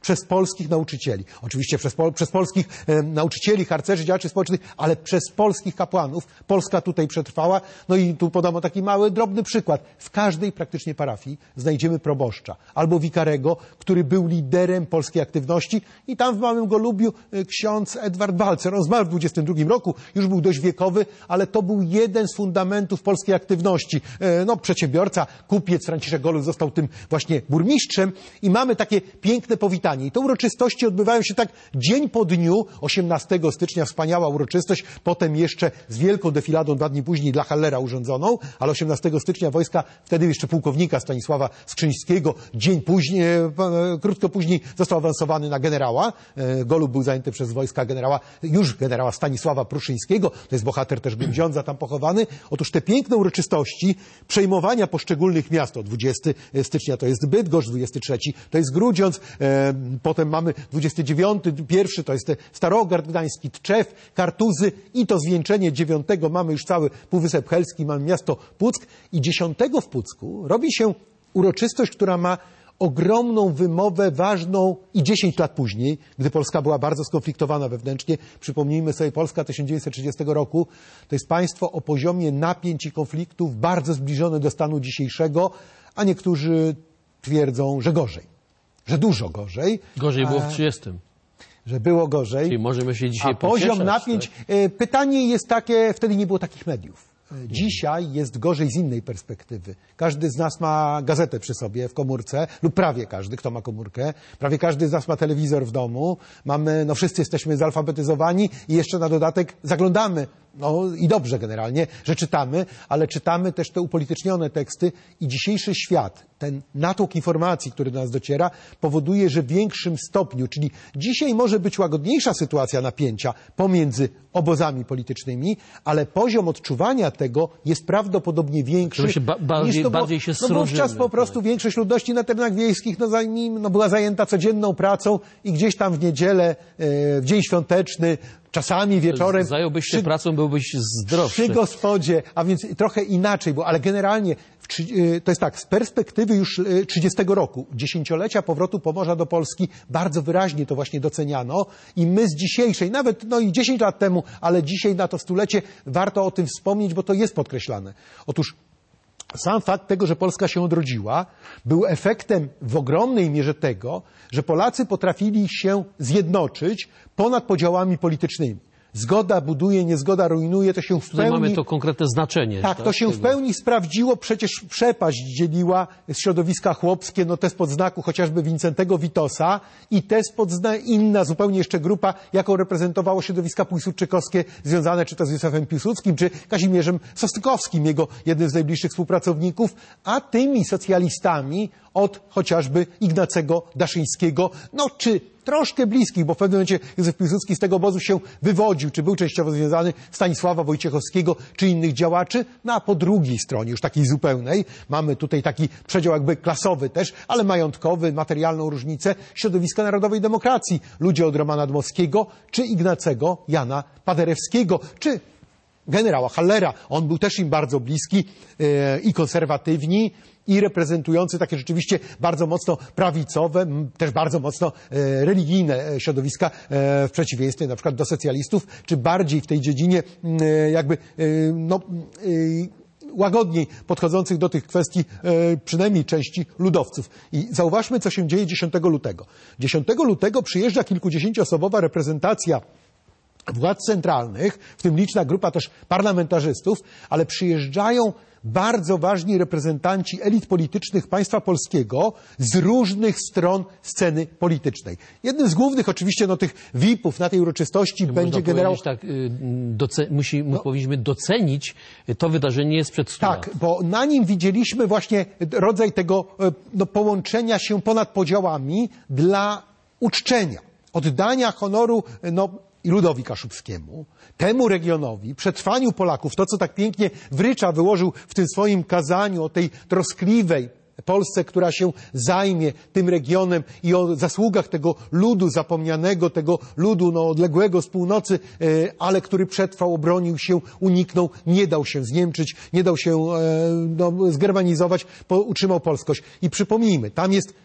przez polskich nauczycieli. Oczywiście przez, pol, przez polskich e, nauczycieli, harcerzy, działaczy społecznych, ale przez polskich kapłanów. Polska tutaj przetrwała. No i tu podam taki mały, drobny przykład. W każdej praktycznie parafii znajdziemy proboszcza albo wikarego, który był liderem polskiej aktywności i tam w Małym Golubiu e, ksiądz Edward Balcer. On zmarł w dwudziestym drugim roku, już był dość wiekowy, ale to był jeden z fundamentów polskiej aktywności. E, no, przedsiębiorca, kupiec Franciszek Golub został tym właśnie burmistrzem i mamy takie piękne powitanie. I te uroczystości odbywają się tak dzień po dniu, osiemnastego stycznia, wspaniała uroczystość, potem jeszcze z wielką defiladą dwa dni później dla Hallera urządzoną, ale osiemnastego stycznia wojska, wtedy jeszcze pułkownika Stanisława Skrzyńskiego, dzień później, krótko później został awansowany na generała. Golub był zajęty przez wojska generała, już generała Stanisława Pruszyńskiego, to jest bohater też Grudziądza tam pochowany. Otóż te piękne uroczystości przejmowania poszczególnych miast, o dwudziestego stycznia to jest Bydgoszcz, dwudziestego trzeciego to jest Grudziądz, e, potem mamy dwudziestego dziewiątego, pierwszy to jest Starogard Gdański, Tczew, Kartuzy i to zwieńczenie dziewiątego mamy już cały Półwysep Helski, mamy miasto Puck i dziesiątego w Pucku robi się uroczystość, która ma ogromną wymowę, ważną i dziesięć lat później, gdy Polska była bardzo skonfliktowana wewnętrznie. Przypomnijmy sobie, Polska tysiąc dziewięćset trzydziestego roku to jest państwo o poziomie napięć i konfliktów bardzo zbliżone do stanu dzisiejszego, a niektórzy twierdzą, że gorzej, że dużo gorzej. Gorzej było w trzydziestym. Że było gorzej. Czyli możemy się dzisiaj A poziom pocieszać, napięć, tak? Pytanie jest takie, wtedy nie było takich mediów. Dzisiaj jest gorzej z innej perspektywy. Każdy z nas ma gazetę przy sobie w komórce, lub prawie każdy, kto ma komórkę. Prawie każdy z nas ma telewizor w domu. Mamy, no wszyscy jesteśmy zalfabetyzowani i jeszcze na dodatek zaglądamy. No i dobrze generalnie, że czytamy, ale czytamy też te upolitycznione teksty i dzisiejszy świat, ten natłok informacji, który do nas dociera, powoduje, że w większym stopniu, czyli dzisiaj może być łagodniejsza sytuacja napięcia pomiędzy obozami politycznymi, ale poziom odczuwania tego jest prawdopodobnie większy. Się ba bardziej, niż to, bo, bardziej się no wówczas po prostu tak. Większość ludności na terenach wiejskich no, za nim, no, była zajęta codzienną pracą i gdzieś tam w niedzielę, e, w dzień świąteczny, czasami wieczorem. Zająłbyś się przy, pracą, byłbyś zdrowszy. Przy gospodzie, a więc trochę inaczej było, ale generalnie w, to jest tak, z perspektywy już trzydziestego roku, dziesięciolecia powrotu Pomorza do Polski, bardzo wyraźnie to właśnie doceniano i my z dzisiejszej, nawet no i dziesięć lat temu, ale dzisiaj na to stulecie warto o tym wspomnieć, bo to jest podkreślane. Otóż sam fakt tego, że Polska się odrodziła, był efektem w ogromnej mierze tego, że Polacy potrafili się zjednoczyć ponad podziałami politycznymi. Zgoda buduje, niezgoda rujnuje, to się w Tutaj pełni... mamy to konkretne znaczenie. Tak, tak, to się tego. w pełni sprawdziło, przecież przepaść dzieliła środowiska chłopskie, no te spod znaku chociażby Wincentego Witosa i te spod znaku, inna zupełnie jeszcze grupa, jaką reprezentowało środowiska piłsudczykowskie, związane czy to z Józefem Piłsudskim, czy Kazimierzem Sostykowskim, jego jednym z najbliższych współpracowników, a tymi socjalistami od chociażby Ignacego Daszyńskiego, no czy troszkę bliskich, bo w pewnym momencie Józef Piłsudski z tego obozu się wywodził, czy był częściowo związany, Stanisława Wojciechowskiego, czy innych działaczy. No a po drugiej stronie, już takiej zupełnej, mamy tutaj taki przedział jakby klasowy też, ale majątkowy, materialną różnicę, środowiska Narodowej Demokracji. Ludzie od Romana Dmowskiego, czy Ignacego Jana Paderewskiego, czy generała Hallera. On był też im bardzo bliski e, i konserwatywni, i reprezentujący takie rzeczywiście bardzo mocno prawicowe, też bardzo mocno e, religijne środowiska, e, w przeciwieństwie na przykład do socjalistów, czy bardziej w tej dziedzinie e, jakby e, no, e, łagodniej podchodzących do tych kwestii e, przynajmniej części ludowców. I zauważmy, co się dzieje dziesiątego lutego. dziesiątego lutego przyjeżdża kilkudziesięcioosobowa reprezentacja władz centralnych, w tym liczna grupa też parlamentarzystów, ale przyjeżdżają bardzo ważni reprezentanci elit politycznych państwa polskiego z różnych stron sceny politycznej. Jednym z głównych oczywiście no, tych V I P-ów na tej uroczystości Można będzie generał... tak, doce... Musi, no, powinniśmy docenić to wydarzenie jest sprzed stu lat. Tak, bo na nim widzieliśmy właśnie rodzaj tego no, połączenia się ponad podziałami dla uczczenia, oddania honoru no, i ludowi kaszubskiemu, temu regionowi, przetrwaniu Polaków, to co tak pięknie Wrycza wyłożył w tym swoim kazaniu o tej troskliwej Polsce, która się zajmie tym regionem i o zasługach tego ludu zapomnianego, tego ludu no, odległego z północy, ale który przetrwał, obronił się, uniknął, nie dał się zniemczyć, nie dał się no, zgermanizować, utrzymał polskość. I przypomnijmy, tam jest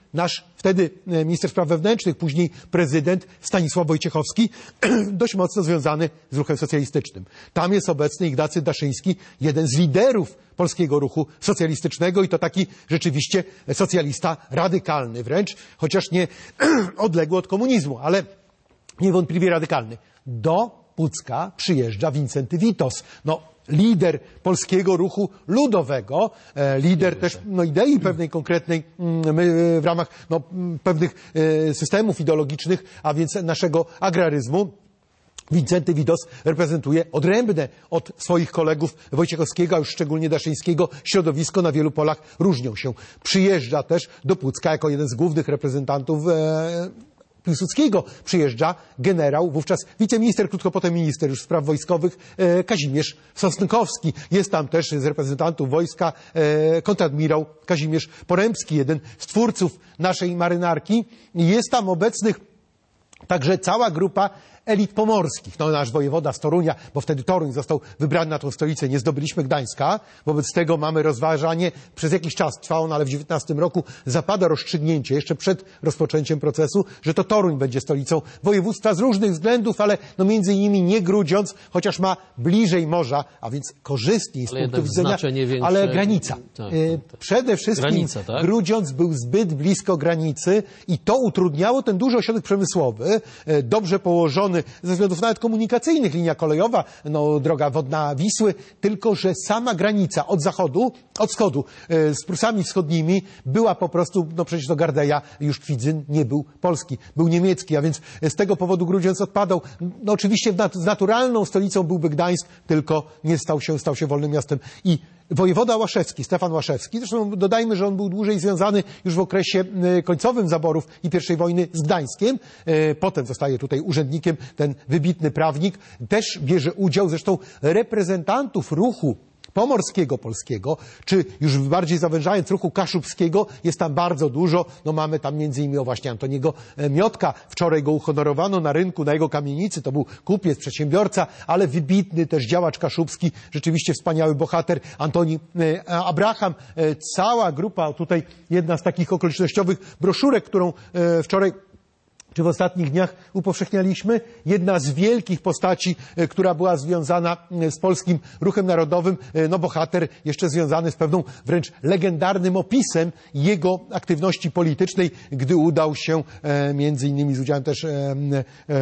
nasz wtedy minister spraw wewnętrznych, później prezydent Stanisław Wojciechowski, dość mocno związany z ruchem socjalistycznym. Tam jest obecny Ignacy Daszyński, jeden z liderów polskiego ruchu socjalistycznego i to taki rzeczywiście socjalista radykalny wręcz, chociaż nie odległy od komunizmu, ale niewątpliwie radykalny. Do Pucka przyjeżdża Wincenty Witos. No, lider polskiego ruchu ludowego, e, lider też no, idei pewnej konkretnej my, w ramach no, pewnych e, systemów ideologicznych, a więc naszego agraryzmu. Wincenty Witos reprezentuje odrębne od swoich kolegów Wojciechowskiego, a już szczególnie Daszyńskiego, środowisko na wielu polach różnią się. Przyjeżdża też do Pucka jako jeden z głównych reprezentantów e, Piłsudskiego. Przyjeżdża generał, wówczas wiceminister, krótko potem minister już spraw wojskowych, e, Kazimierz Sosnkowski. Jest tam też z reprezentantów wojska e, kontradmirał Kazimierz Porębski, jeden z twórców naszej marynarki. Jest tam obecnych także cała grupa elit pomorskich. No, nasz wojewoda z Torunia, bo wtedy Toruń został wybrany na tą stolicę, nie zdobyliśmy Gdańska. Wobec tego mamy rozważanie, przez jakiś czas trwało, no ale w dziewiętnastym roku zapada rozstrzygnięcie, jeszcze przed rozpoczęciem procesu, że to Toruń będzie stolicą województwa z różnych względów, ale no między innymi nie Grudziądz, chociaż ma bliżej morza, a więc korzystniej z ale punktu widzenia, większe... ale granica. Tak, tak, tak. Przede wszystkim Granica, tak? Grudziądz był zbyt blisko granicy i to utrudniało ten duży ośrodek przemysłowy, dobrze położony ze względów nawet komunikacyjnych, linia kolejowa, no, droga wodna Wisły, tylko że sama granica od zachodu, od wschodu e, z Prusami wschodnimi była po prostu, no przecież do Gardeja już Kwidzyn nie był polski, był niemiecki, a więc z tego powodu Grudziądz odpadał. No oczywiście nat z naturalną stolicą byłby Gdańsk, tylko nie stał się, stał się wolnym miastem. I wojewoda Łaszewski, Stefan Łaszewski, zresztą dodajmy, że on był dłużej związany już w okresie końcowym zaborów i pierwszej wojny z Gdańskiem, potem zostaje tutaj urzędnikiem, ten wybitny prawnik, też bierze udział, zresztą reprezentantów ruchu pomorskiego polskiego, czy już bardziej zawężając ruchu kaszubskiego, jest tam bardzo dużo. No mamy tam między innymi o właśnie Antoniego Miotka. Wczoraj go uhonorowano na rynku, na jego kamienicy. To był kupiec, przedsiębiorca, ale wybitny też działacz kaszubski, rzeczywiście wspaniały bohater Antoni Abraham. Cała grupa, tutaj jedna z takich okolicznościowych broszurek, którą wczoraj czy w ostatnich dniach upowszechnialiśmy, jedna z wielkich postaci, która była związana z polskim ruchem narodowym, no bohater jeszcze związany z pewną wręcz legendarnym opisem jego aktywności politycznej, gdy udał się e, między innymi z udziałem też e, e,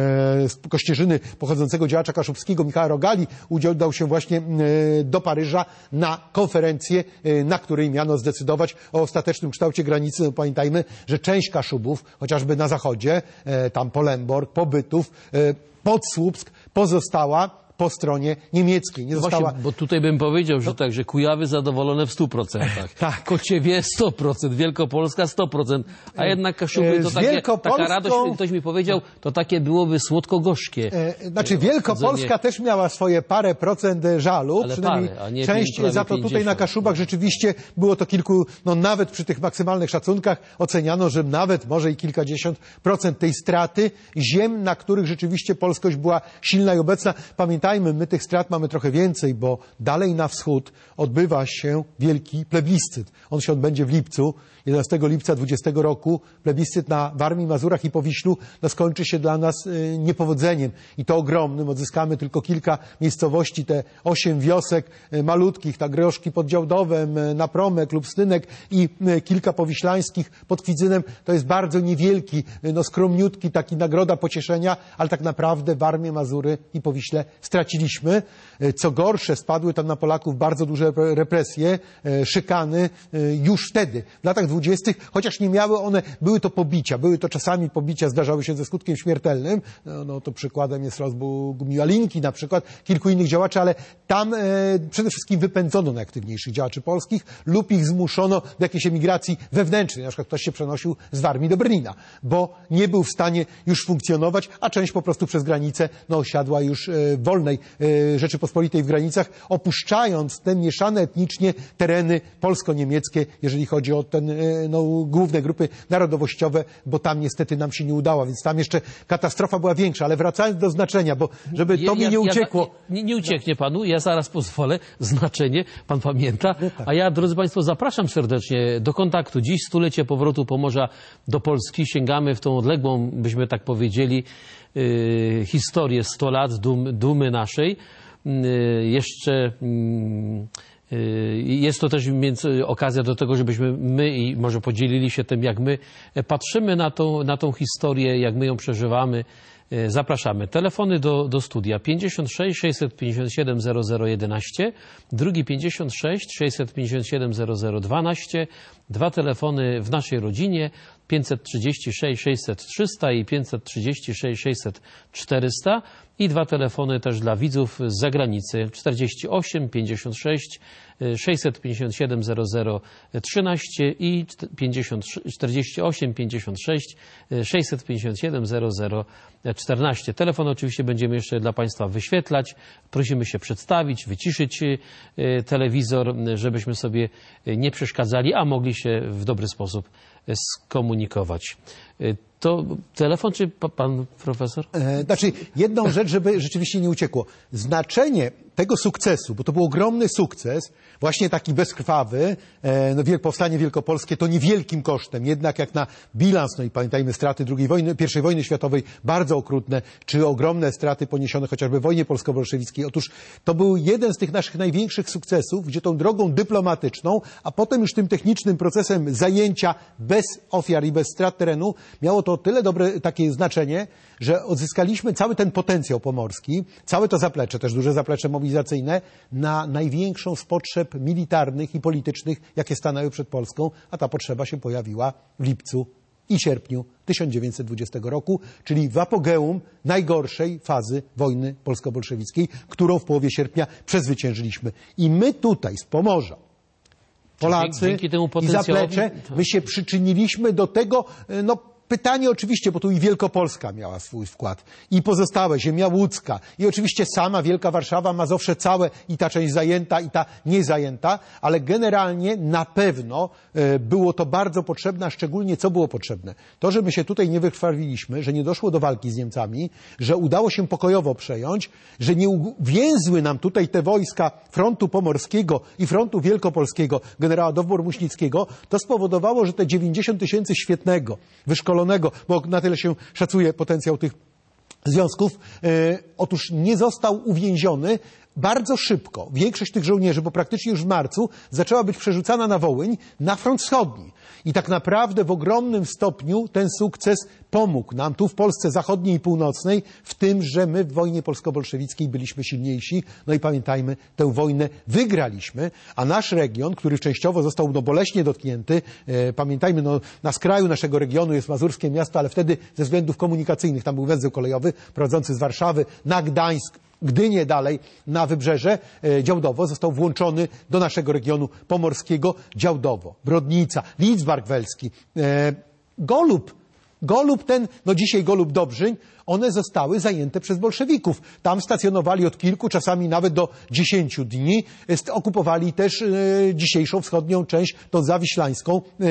z Kościerzyny pochodzącego działacza kaszubskiego Michała Rogali, udał się właśnie e, do Paryża na konferencję, e, na której miano zdecydować o ostatecznym kształcie granicy. No, pamiętajmy, że część Kaszubów, chociażby na zachodzie, tam Polemborg, Pobytów, Podsłupsk pozostała po stronie niemieckiej. Nie została... Właśnie, bo tutaj bym powiedział, że no. tak, że Kujawy zadowolone w stu procentach. Tak. Kociewie sto procent, Wielkopolska sto procent, a jednak Kaszuby to takie, Wielkopolską... taka radość, ktoś mi powiedział, to takie byłoby słodko-gorzkie. E, znaczy Wielkopolska też miała swoje parę procent żalu, ale przynajmniej parę, a nie część, za to tutaj na Kaszubach rzeczywiście było to kilku, no nawet przy tych maksymalnych szacunkach oceniano, że nawet może i kilkadziesiąt procent tej straty ziem, na których rzeczywiście polskość była silna i obecna. Pamiętajmy, my tych strat mamy trochę więcej, bo dalej na wschód odbywa się wielki plebiscyt. On się odbędzie w lipcu, jedenastego lipca dwudziestego roku. Plebiscyt na Warmii, Mazurach i Powiślu no, skończy się dla nas y, niepowodzeniem. I to ogromnym. Odzyskamy tylko kilka miejscowości, te osiem wiosek y, malutkich, tak Groszki pod Działdowem, y, Napromek, Lubstynek i y, kilka powiślańskich pod Kwidzynem. To jest bardzo niewielki, y, no skromniutki taki nagroda pocieszenia, ale tak naprawdę Warmię, Mazury i Powiśle straciliśmy. Y, co gorsze, spadły tam na Polaków bardzo duże represje, y, szykany y, już wtedy, w latach dwudziestych, chociaż nie miały one, były to pobicia, były to czasami pobicia, zdarzały się ze skutkiem śmiertelnym, no, no to przykładem jest rozbuch Gumiłalinki na przykład, kilku innych działaczy, ale tam e, przede wszystkim wypędzono najaktywniejszych działaczy polskich lub ich zmuszono do jakiejś emigracji wewnętrznej, na przykład ktoś się przenosił z Warmii do Berlina, bo nie był w stanie już funkcjonować, a część po prostu przez granicę no, osiadła już e, w wolnej e, Rzeczypospolitej w granicach, opuszczając te mieszane etnicznie tereny polsko-niemieckie, jeżeli chodzi o ten no, główne grupy narodowościowe, bo tam niestety nam się nie udało, więc tam jeszcze katastrofa była większa. Ale wracając do znaczenia, bo żeby to ja, mi ja, nie uciekło. Ja, nie, nie ucieknie panu, ja zaraz pozwolę, znaczenie, pan pamięta. A ja, drodzy państwo, zapraszam serdecznie do kontaktu. Dziś stulecie powrotu Pomorza do Polski. Sięgamy w tą odległą, byśmy tak powiedzieli, yy, historię sto lat dum, dumy naszej. Yy, jeszcze... Yy, Jest to też więc okazja do tego, żebyśmy my i może podzielili się tym, jak my patrzymy na tą, na tą historię, jak my ją przeżywamy. Zapraszamy. Telefony do, do studia pięćdziesiąt sześć sześćset pięćdziesiąt siedem zero zero jedenaście, drugi pięćdziesiąt sześć sześćset pięćdziesiąt siedem zero zero dwanaście, dwa telefony w naszej rodzinie pięćset trzydzieści sześć sześćset trzysta i pięćset trzydzieści sześć sześćset czterysta i dwa telefony też dla widzów z zagranicy czterdzieści osiem pięćdziesiąt sześć sześćset pięćdziesiąt siedem zero zero trzynaście i czterdzieści osiem pięćdziesiąt sześć sześćset pięćdziesiąt siedem zero zero czternaście. Telefon oczywiście będziemy jeszcze dla państwa wyświetlać. Prosimy się przedstawić, wyciszyć telewizor, żebyśmy sobie nie przeszkadzali, a mogli się w dobry sposób skomunikować. To telefon, czy pan profesor? E, znaczy, jedną rzecz, żeby rzeczywiście nie uciekło. Znaczenie tego sukcesu, bo to był ogromny sukces, właśnie taki bezkrwawy, e, no, powstanie wielkopolskie to niewielkim kosztem, jednak jak na bilans, no i pamiętajmy straty drugiej wojny, pierwszej wojny światowej, bardzo okrutne, czy ogromne straty poniesione chociażby w wojnie polsko-bolszewickiej. Otóż to był jeden z tych naszych największych sukcesów, gdzie tą drogą dyplomatyczną, a potem już tym technicznym procesem zajęcia bez ofiar i bez strat terenu, miało to tyle dobre takie znaczenie, że odzyskaliśmy cały ten potencjał pomorski, całe to zaplecze, też duże zaplecze mobilizacyjne, na największą z potrzeb militarnych i politycznych, jakie stanęły przed Polską, a ta potrzeba się pojawiła w lipcu i sierpniu tysiąc dziewięćset dwudziestego roku, czyli w apogeum najgorszej fazy wojny polsko-bolszewickiej, którą w połowie sierpnia przezwyciężyliśmy. I my tutaj z Pomorza, Polacy dzięki temu i zaplecze, my się przyczyniliśmy do tego, no pytanie oczywiście, bo tu i Wielkopolska miała swój wkład, i pozostałe, ziemia łódzka, i oczywiście sama Wielka Warszawa, Mazowsze całe, i ta część zajęta, i ta niezajęta, ale generalnie na pewno e, było to bardzo potrzebne, a szczególnie co było potrzebne? To, że my się tutaj nie wykrwawiliśmy, że nie doszło do walki z Niemcami, że udało się pokojowo przejąć, że nie uwięzły nam tutaj te wojska frontu pomorskiego i frontu wielkopolskiego generała Dowbor-Muśnickiego, to spowodowało, że te dziewięćdziesiąt tysięcy świetnego, wyszkolonego, bo na tyle się szacuje potencjał tych związków, e, otóż nie został uwięziony. Bardzo szybko większość tych żołnierzy, bo praktycznie już w marcu, zaczęła być przerzucana na Wołyń, na front wschodni. I tak naprawdę w ogromnym stopniu ten sukces pomógł nam tu w Polsce zachodniej i północnej w tym, że my w wojnie polsko-bolszewickiej byliśmy silniejsi. No i pamiętajmy, tę wojnę wygraliśmy, a nasz region, który częściowo został no, boleśnie dotknięty, e, pamiętajmy, no, na skraju naszego regionu jest mazurskie miasto, ale wtedy ze względów komunikacyjnych, tam był węzeł kolejowy prowadzący z Warszawy na Gdańsk, Gdynię dalej na wybrzeże, e, Działdowo został włączony do naszego regionu pomorskiego. Działdowo, Brodnica, Lidzbark Welski, e, Golub, Golub ten, no dzisiaj Golub Dobrzyń, one zostały zajęte przez bolszewików. Tam stacjonowali od kilku, czasami nawet do dziesięciu dni. Okupowali też e, dzisiejszą wschodnią część, tą zawiślańską, e,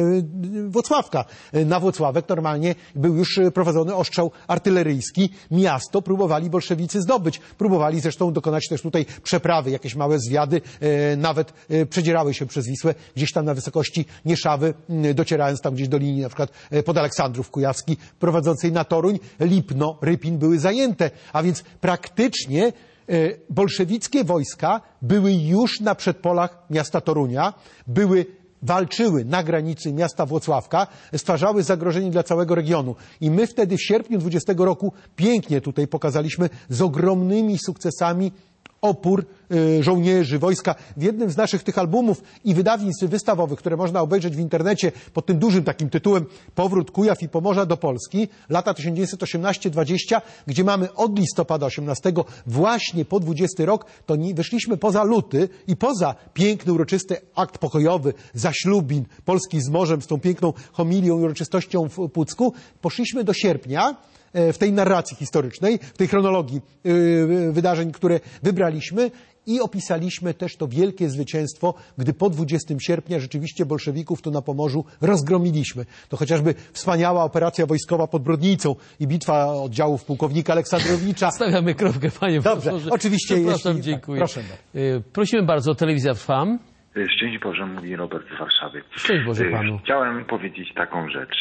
Włocławka. Na Włocławek normalnie był już prowadzony ostrzał artyleryjski. Miasto próbowali bolszewicy zdobyć. Próbowali zresztą dokonać też tutaj przeprawy, jakieś małe zwiady, e, nawet e, przedzierały się przez Wisłę, gdzieś tam na wysokości Nieszawy, e, docierając tam gdzieś do linii na przykład e, pod Aleksandrów Kujawski, prowadzącej na Toruń. Lipno, Rypin były zajęte, a więc praktycznie e, bolszewickie wojska były już na przedpolach miasta Torunia, były, walczyły na granicy miasta Włocławka, stwarzały zagrożenie dla całego regionu. I my wtedy w sierpniu dwudziestego roku pięknie tutaj pokazaliśmy z ogromnymi sukcesami opór y, żołnierzy, wojska. W jednym z naszych tych albumów i wydawnictw wystawowych, które można obejrzeć w internecie pod tym dużym takim tytułem Powrót Kujaw i Pomorza do Polski, lata tysiąc dziewięćset osiemnasty dwadzieścia, gdzie mamy od listopada osiemnastego właśnie po dwudziesty rok, to nie, wyszliśmy poza luty i poza piękny, uroczysty akt pokojowy, zaślubin Polski z morzem, z tą piękną homilią i uroczystością w Pucku, poszliśmy do sierpnia, w tej narracji historycznej, w tej chronologii wydarzeń, które wybraliśmy i opisaliśmy też to wielkie zwycięstwo, gdy po dwudziestego sierpnia rzeczywiście bolszewików tu na Pomorzu rozgromiliśmy. To chociażby wspaniała operacja wojskowa pod Brodnicą i bitwa oddziałów pułkownika Aleksandrowicza. Stawiamy kropkę, panie Dobrze, profesorze. oczywiście. Przepraszam, jeśli... dziękuję. Proszę. Prosimy bardzo, Telewizja Trwam. Szczęść Boże, mówi Robert z Warszawy. Szczęść Boże panu. Chciałem powiedzieć taką rzecz.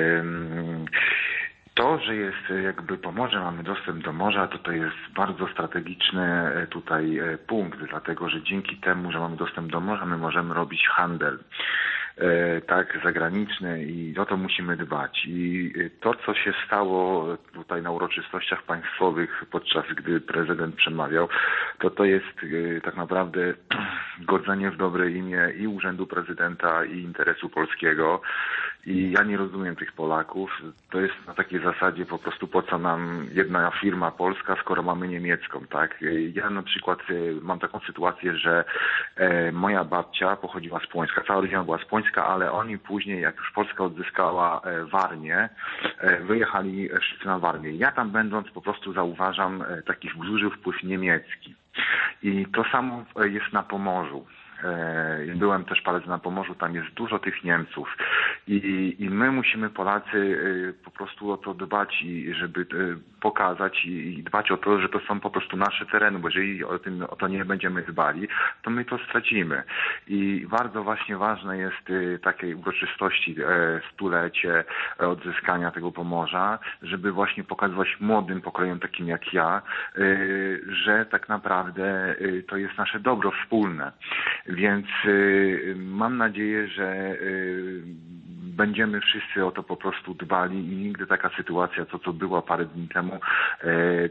To, że jest jakby Pomorze, mamy dostęp do morza, to to jest bardzo strategiczny tutaj punkt, dlatego że dzięki temu, że mamy dostęp do morza, my możemy robić handel, tak, zagraniczny i o to musimy dbać. I to, co się stało tutaj na uroczystościach państwowych, podczas gdy prezydent przemawiał, to to jest tak naprawdę godzenie w dobre imię i Urzędu Prezydenta, i interesu polskiego. I ja nie rozumiem tych Polaków. To jest na takiej zasadzie po prostu po co nam jedna firma polska, skoro mamy niemiecką, tak? Ja na przykład mam taką sytuację, że moja babcia pochodziła z Płońska, cała rodzina była z Płońska, ale oni później, jak już Polska odzyskała Warmię, wyjechali wszyscy na Warmię. Ja tam będąc po prostu zauważam taki duży wpływ niemiecki. I to samo jest na Pomorzu. Byłem też parę razy na Pomorzu, tam jest dużo tych Niemców i, i my musimy Polacy po prostu o to dbać i żeby pokazać i dbać o to, że to są po prostu nasze tereny, bo jeżeli o, tym, o to nie będziemy dbali, to my to stracimy. I bardzo właśnie ważne jest takiej uroczystości stulecie odzyskania tego Pomorza, żeby właśnie pokazywać młodym pokoleniom takim jak ja, że tak naprawdę to jest nasze dobro wspólne. Więc y, mam nadzieję, że y, będziemy wszyscy o to po prostu dbali i nigdy taka sytuacja, co co była parę dni temu y, y,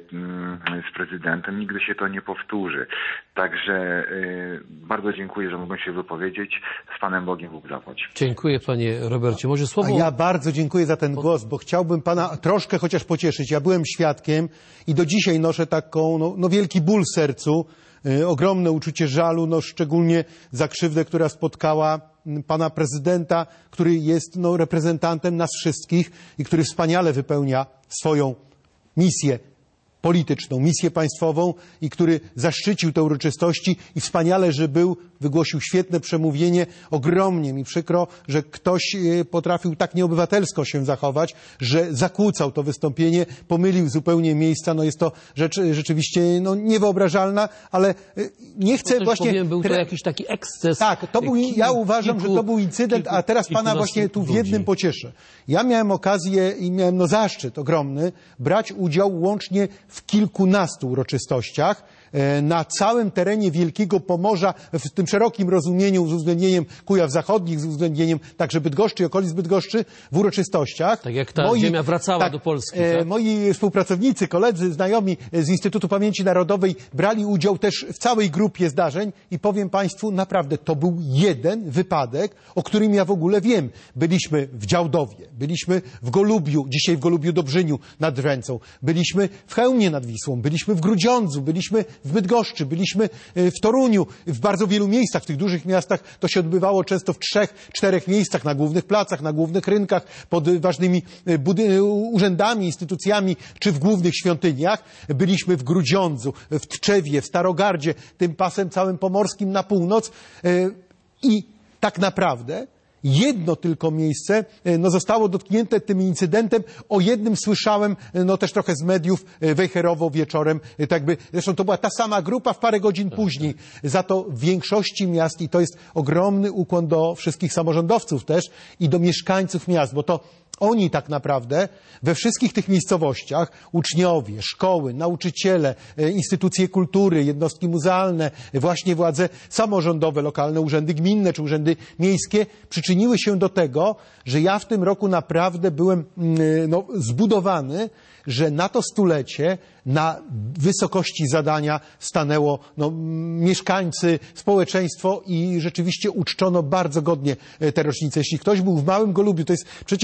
z prezydentem, nigdy się to nie powtórzy. Także y, bardzo dziękuję, że mogłem się wypowiedzieć. Z Panem Bogiem Bóg zapłać. Dziękuję, panie Robercie. Może słowo... A ja bardzo dziękuję za ten głos, bo chciałbym pana troszkę chociaż pocieszyć. Ja byłem świadkiem i do dzisiaj noszę taką, no, no wielki ból w sercu, ogromne uczucie żalu, no szczególnie za krzywdę, która spotkała pana prezydenta, który jest no, reprezentantem nas wszystkich i który wspaniale wypełnia swoją misję polityczną, misję państwową i który zaszczycił te uroczystości i wspaniale, że był, wygłosił świetne przemówienie. Ogromnie mi przykro, że ktoś potrafił tak nieobywatelsko się zachować, że zakłócał to wystąpienie, pomylił zupełnie miejsca. No jest to rzecz rzeczywiście no, niewyobrażalna, ale nie chcę no właśnie... Powiem, był to jakiś taki eksces. Tak, to był, ja uważam, kilku, że to był incydent, kilku, a teraz pana właśnie tu w jednym ludzi. pocieszę. Ja miałem okazję i miałem no zaszczyt ogromny brać udział łącznie w kilkunastu uroczystościach na całym terenie Wielkiego Pomorza, w tym szerokim rozumieniu, z uwzględnieniem Kujaw Zachodnich, z uwzględnieniem także Bydgoszczy i okolic Bydgoszczy, w uroczystościach. Tak jak ta moi, ziemia wracała tak, do Polski. Tak? Moi współpracownicy, koledzy, znajomi z Instytutu Pamięci Narodowej brali udział też w całej grupie zdarzeń i powiem Państwu, naprawdę to był jeden wypadek, o którym ja w ogóle wiem. Byliśmy w Działdowie, byliśmy w Golubiu, dzisiaj w Golubiu Dobrzyniu nad Drwęcą, byliśmy w Chełmie nad Wisłą, byliśmy w Grudziądzu, byliśmy w Bydgoszczy, byliśmy w Toruniu, w bardzo wielu miejscach, w tych dużych miastach to się odbywało często w trzech, czterech miejscach, na głównych placach, na głównych rynkach, pod ważnymi urzędami, instytucjami, czy w głównych świątyniach. Byliśmy w Grudziądzu, w Tczewie, w Starogardzie, tym pasem całym pomorskim na północ i tak naprawdę jedno tylko miejsce no, zostało dotknięte tym incydentem. O jednym słyszałem no, też trochę z mediów wejherowo wieczorem. Tak jakby, zresztą to była ta sama grupa w parę godzin później. Za to w większości miast, i to jest ogromny ukłon do wszystkich samorządowców też i do mieszkańców miast, bo to oni tak naprawdę we wszystkich tych miejscowościach, uczniowie, szkoły, nauczyciele, instytucje kultury, jednostki muzealne, właśnie władze samorządowe, lokalne urzędy gminne czy urzędy miejskie przyczyniły się do tego, że ja w tym roku naprawdę byłem no, zbudowany, że na to stulecie, na wysokości zadania stanęło no, mieszkańcy, społeczeństwo i rzeczywiście uczczono bardzo godnie tę rocznicę. Jeśli ktoś był w Małym Golubiu, to jest przecież nieduże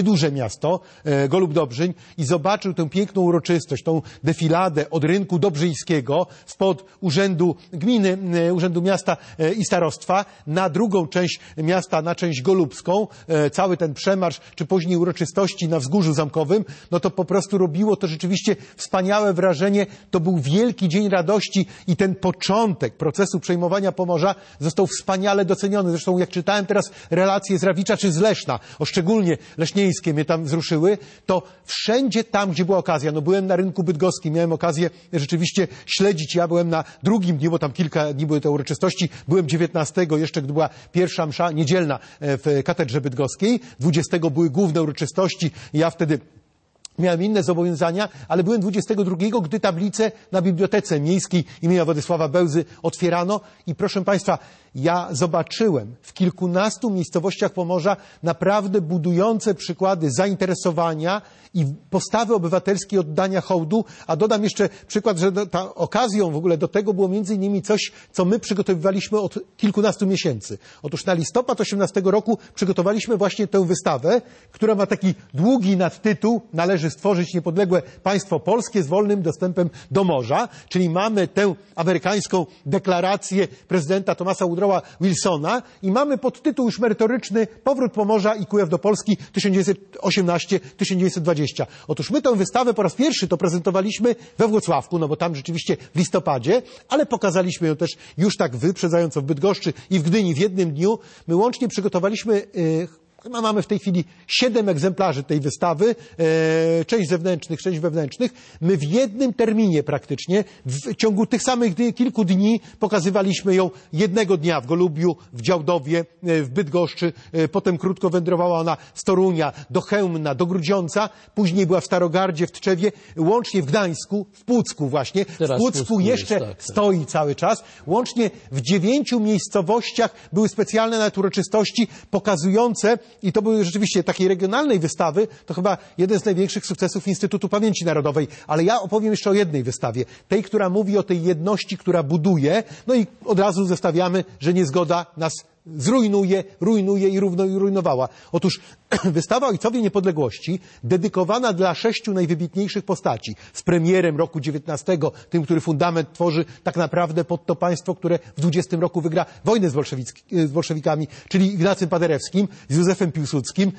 nieduże miasto, Golub Dobrzyń, i zobaczył tę piękną uroczystość, tą defiladę od rynku Dobrzyńskiego spod Urzędu Gminy, Urzędu Miasta i Starostwa na drugą część miasta, na część golubską, cały ten przemarsz, czy później uroczystości na Wzgórzu Zamkowym, no to po prostu robiło to rzeczywiście wspaniałe wrażenie. To był wielki dzień radości i ten początek procesu przejmowania Pomorza został wspaniale doceniony. Zresztą jak czytałem teraz relacje z Rawicza czy z Leszna, o szczególnie leśnieńskie mnie tam wzruszyły, to wszędzie tam, gdzie była okazja, no byłem na rynku bydgoskim, miałem okazję rzeczywiście śledzić, ja byłem na drugim dniu, bo tam kilka dni były te uroczystości, byłem dziewiętnastego jeszcze, gdy była pierwsza msza niedzielna w katedrze bydgoskiej, dwudziestego były główne uroczystości, ja wtedy miałem inne zobowiązania, ale byłem dwudziestego drugiego, gdy tablicę na Bibliotece Miejskiej imienia Władysława Bełzy otwierano i proszę Państwa, ja zobaczyłem w kilkunastu miejscowościach Pomorza naprawdę budujące przykłady zainteresowania i postawy obywatelskiej oddania hołdu, a dodam jeszcze przykład, że ta okazją w ogóle do tego było między innymi coś, co my przygotowywaliśmy od kilkunastu miesięcy. Otóż na listopad osiemnastego roku przygotowaliśmy właśnie tę wystawę, która ma taki długi nadtytuł Należy stworzyć niepodległe państwo polskie z wolnym dostępem do morza, czyli mamy tę amerykańską deklarację prezydenta Thomasa Woodrowa Wilsona i mamy podtytuł już merytoryczny Powrót Pomorza i Kujaw do Polski tysiąc dziewięćset osiemnasty do tysiąc dziewięćset dwudziestego. Otóż my tę wystawę po raz pierwszy to prezentowaliśmy we Włocławku, no bo tam rzeczywiście w listopadzie, ale pokazaliśmy ją też już tak wyprzedzająco w Bydgoszczy i w Gdyni w jednym dniu. My łącznie przygotowaliśmy yy, Chyba mamy w tej chwili siedem egzemplarzy tej wystawy, e, część zewnętrznych, część wewnętrznych. My w jednym terminie praktycznie, w ciągu tych samych dni, kilku dni pokazywaliśmy ją jednego dnia w Golubiu, w Działdowie, e, w Bydgoszczy. E, potem krótko wędrowała ona z Torunia do Chełmna, do Grudziądza. Później była w Starogardzie, w Tczewie, łącznie w Gdańsku, w Pucku właśnie. Teraz w Pucku, Pucku jeszcze jest, tak, tak. stoi cały czas. Łącznie w dziewięciu miejscowościach były specjalne nawet uroczystości pokazujące. I to były rzeczywiście takiej regionalnej wystawy, to chyba jeden z największych sukcesów Instytutu Pamięci Narodowej. Ale ja opowiem jeszcze o jednej wystawie, tej, która mówi o tej jedności, która buduje. No i od razu zestawiamy, że niezgoda nas zrujnuje, rujnuje i równo i rujnowała. Otóż wystawa Ojcowie Niepodległości, dedykowana dla sześciu najwybitniejszych postaci, z premierem roku dziewiętnastego, tym, który fundament tworzy tak naprawdę pod to państwo, które w dwudziestym roku wygra wojnę z, z bolszewikami, czyli Ignacym Paderewskim, z Józefem Piłsudskim,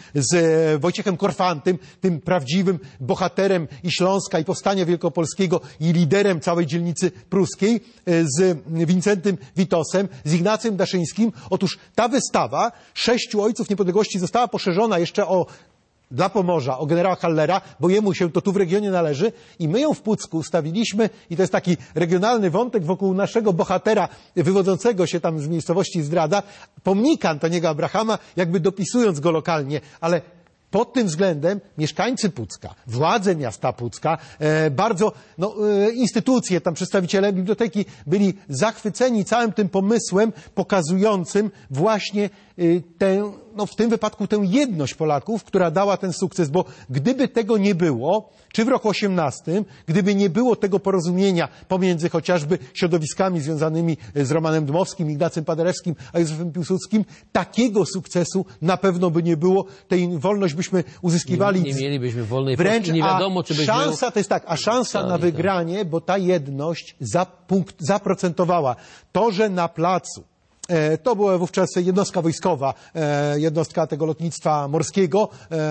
z Wojciechem Korfantym, tym prawdziwym bohaterem i Śląska, i Powstania Wielkopolskiego, i liderem całej dzielnicy pruskiej, z Wincentym Witosem, z Ignacym Daszyńskim. Otóż ta wystawa Sześciu Ojców Niepodległości została poszerzona jeszcze o dla Pomorza, o generała Hallera, bo jemu się to tu w regionie należy i my ją w Pucku ustawiliśmy i to jest taki regionalny wątek wokół naszego bohatera wywodzącego się tam z miejscowości Zdrada, pomnika Antoniego Abrahama, jakby dopisując go lokalnie, ale pod tym względem mieszkańcy Pucka, władze miasta Pucka, e, bardzo, no, e, instytucje, tam przedstawiciele biblioteki byli zachwyceni całym tym pomysłem pokazującym właśnie e, tę, no w tym wypadku tę jedność Polaków, która dała ten sukces, bo gdyby tego nie było, czy w roku osiemnastym, gdyby nie było tego porozumienia pomiędzy chociażby środowiskami związanymi z Romanem Dmowskim, Ignacym Paderewskim, a Józefem Piłsudskim, takiego sukcesu na pewno by nie było. Tej wolność byśmy uzyskiwali. Nie, nie mielibyśmy wolnej wręcz, Polski. Nie wiadomo, czy byśmy szansa, to jest tak, a szansa na wygranie, bo ta jedność za punkt, zaprocentowała. To, że na placu to była wówczas jednostka wojskowa, jednostka tego lotnictwa morskiego,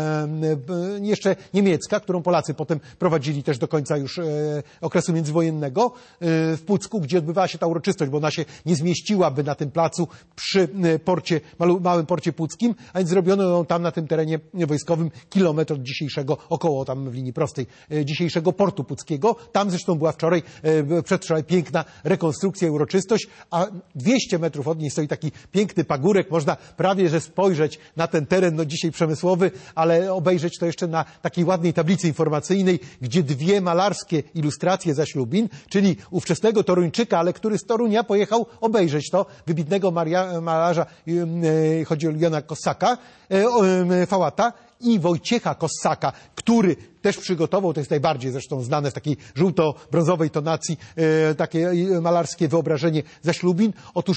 jeszcze niemiecka, którą Polacy potem prowadzili też do końca już okresu międzywojennego w Pucku, gdzie odbywała się ta uroczystość, bo ona się nie zmieściłaby na tym placu przy porcie, małym porcie puckim, a więc zrobiono ją tam na tym terenie wojskowym kilometr od dzisiejszego, około tam w linii prostej, dzisiejszego portu puckiego. Tam zresztą była wczoraj, przedwczoraj piękna rekonstrukcja i uroczystość, a dwieście metrów od niej stoi taki piękny pagórek, można prawie że spojrzeć na ten teren, no dzisiaj przemysłowy, ale obejrzeć to jeszcze na takiej ładnej tablicy informacyjnej, gdzie dwie malarskie ilustracje za Ślubin, czyli ówczesnego Toruńczyka, ale który z Torunia pojechał obejrzeć to, wybitnego Maria, malarza, yy, chodzi o Jana Kossaka, yy, Fałata, i Wojciecha Kossaka, który też przygotował, to jest najbardziej zresztą znane w takiej żółto-brązowej tonacji, e, takie malarskie wyobrażenie za Ślubin. Otóż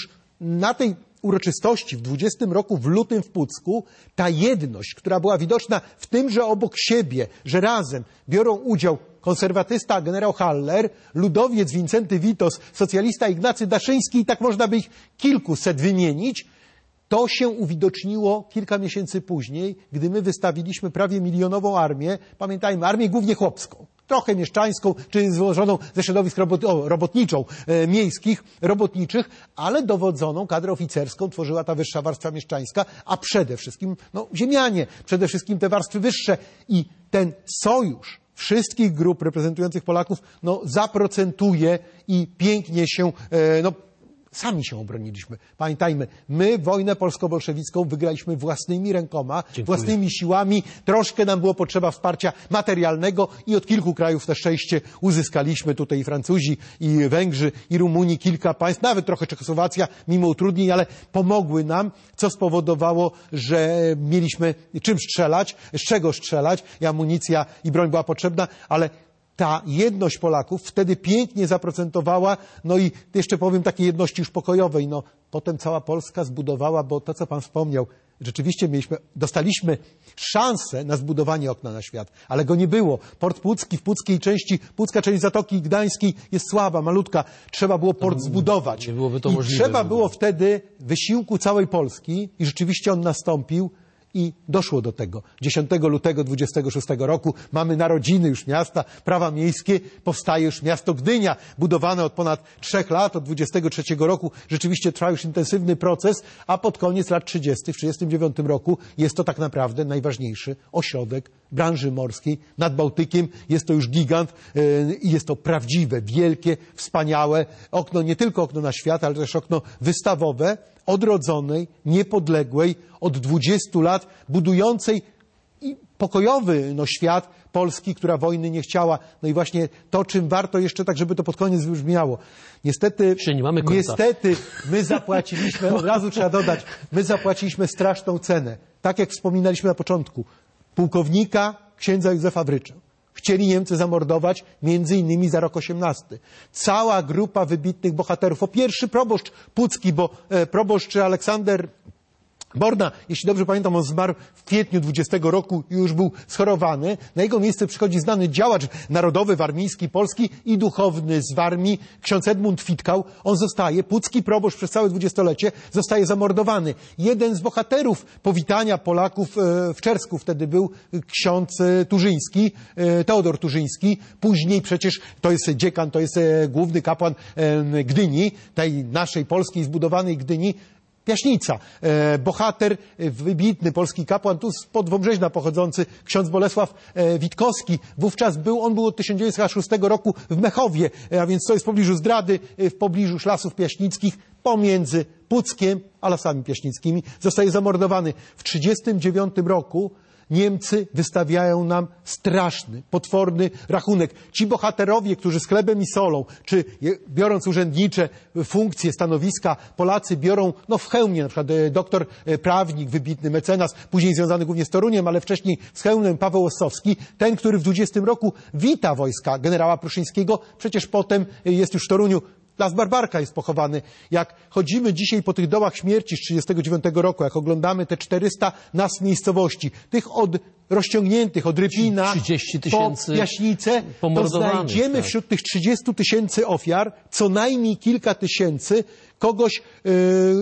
na tej uroczystości w dwudziestym roku w lutym w Pucku ta jedność, która była widoczna w tym, że obok siebie, że razem biorą udział konserwatysta generał Haller, ludowiec Wincenty Witos, socjalista Ignacy Daszyński i tak można by ich kilkuset wymienić, to się uwidoczniło kilka miesięcy później, gdy my wystawiliśmy prawie milionową armię, pamiętajmy, armię głównie chłopską, trochę mieszczańską, czy złożoną ze środowisk robot, o, robotniczą, e, miejskich, robotniczych, ale dowodzoną kadrę oficerską tworzyła ta wyższa warstwa mieszczańska, a przede wszystkim no, ziemianie, przede wszystkim te warstwy wyższe. I ten sojusz wszystkich grup reprezentujących Polaków no, zaprocentuje i pięknie się e, no, sami się obroniliśmy. Pamiętajmy, my wojnę polsko-bolszewicką wygraliśmy własnymi rękoma, Dziękuję. własnymi siłami. Troszkę nam było potrzeba wsparcia materialnego i od kilku krajów na szczęście uzyskaliśmy. Tutaj i Francuzi, i Węgrzy, i Rumuni, kilka państw, nawet trochę Czechosłowacja, mimo utrudnień, ale pomogły nam, co spowodowało, że mieliśmy czym strzelać, z czego strzelać. I amunicja i broń była potrzebna, ale ta jedność Polaków wtedy pięknie zaprocentowała, no i jeszcze powiem takiej jedności już pokojowej, no potem cała Polska zbudowała, bo to, co pan wspomniał, rzeczywiście mieliśmy, dostaliśmy szansę na zbudowanie okna na świat, ale go nie było. Port Pucki w puckiej części, pucka część Zatoki Gdańskiej jest słaba, malutka. Trzeba było port zbudować. Nie byłoby to I możliwe. trzeba było wtedy wysiłku całej Polski i rzeczywiście on nastąpił. I doszło do tego. dziesiątego lutego dwudziestego szóstego roku mamy narodziny już miasta, prawa miejskie, powstaje już miasto Gdynia, budowane od ponad trzech lat, od dwudziestego trzeciego roku. Rzeczywiście trwa już intensywny proces, a pod koniec lat trzydziestych, w trzydziestym dziewiątym roku jest to tak naprawdę najważniejszy ośrodek branży morskiej nad Bałtykiem. Jest to już gigant i jest to prawdziwe, wielkie, wspaniałe okno, nie tylko okno na świat, ale też okno wystawowe, odrodzonej, niepodległej, od dwudziestu lat budującej i pokojowy no, świat Polski, która wojny nie chciała. No i właśnie to, czym warto jeszcze tak, żeby to pod koniec wybrzmiało. Niestety, nie mamy końca. niestety my zapłaciliśmy, od razu trzeba dodać, my zapłaciliśmy straszną cenę. Tak jak wspominaliśmy na początku, pułkownika księdza Józefa Wryczę chcieli Niemcy zamordować, między innymi za rok osiemnasty. Cała grupa wybitnych bohaterów. Po pierwszy proboszcz pucki, bo e, proboszcz Aleksander Borna, jeśli dobrze pamiętam, on zmarł w kwietniu dwudziestego roku i już był schorowany. Na jego miejsce przychodzi znany działacz narodowy, warmiński, polski i duchowny z Warmii, ksiądz Edmund Fitkał. On zostaje, pucki proboszcz przez całe dwudziestolecie, zostaje zamordowany. Jeden z bohaterów powitania Polaków w Czersku wtedy był ksiądz Turzyński, Teodor Turzyński. Później przecież to jest dziekan, to jest główny kapłan Gdyni, tej naszej polskiej zbudowanej Gdyni. Piaśnica, e, bohater, e, wybitny polski kapłan, tu spod Wąbrzeźna pochodzący, ksiądz Bolesław e, Witkowski. Wówczas był, on był od tysiąc dziewięćset szóstego roku w Mechowie, e, a więc to jest w pobliżu Zdrady, e, w pobliżu Lasów Piaśnickich, pomiędzy Puckiem a Lasami Piaśnickimi. Zostaje zamordowany. W tysiąc dziewięćset trzydziestym dziewiątym roku Niemcy wystawiają nam straszny, potworny rachunek. Ci bohaterowie, którzy z chlebem i solą, czy biorąc urzędnicze funkcje, stanowiska, Polacy biorą, no w Chełmie, na przykład doktor prawnik, wybitny mecenas, później związany głównie z Toruniem, ale wcześniej z Chełmem, Paweł Ossowski, ten, który w dwudziestym roku wita wojska generała Pruszyńskiego, przecież potem jest już w Toruniu. Las Barbarka jest pochowany. Jak chodzimy dzisiaj po tych dołach śmierci z trzydziestego dziewiątego roku, jak oglądamy te czterysta nazw miejscowości, tych od rozciągniętych, od Rypina trzydzieści po tysięcy Piaśnicę, to pomordowanych, znajdziemy tak. wśród tych trzydziestu tysięcy ofiar co najmniej kilka tysięcy kogoś, yy,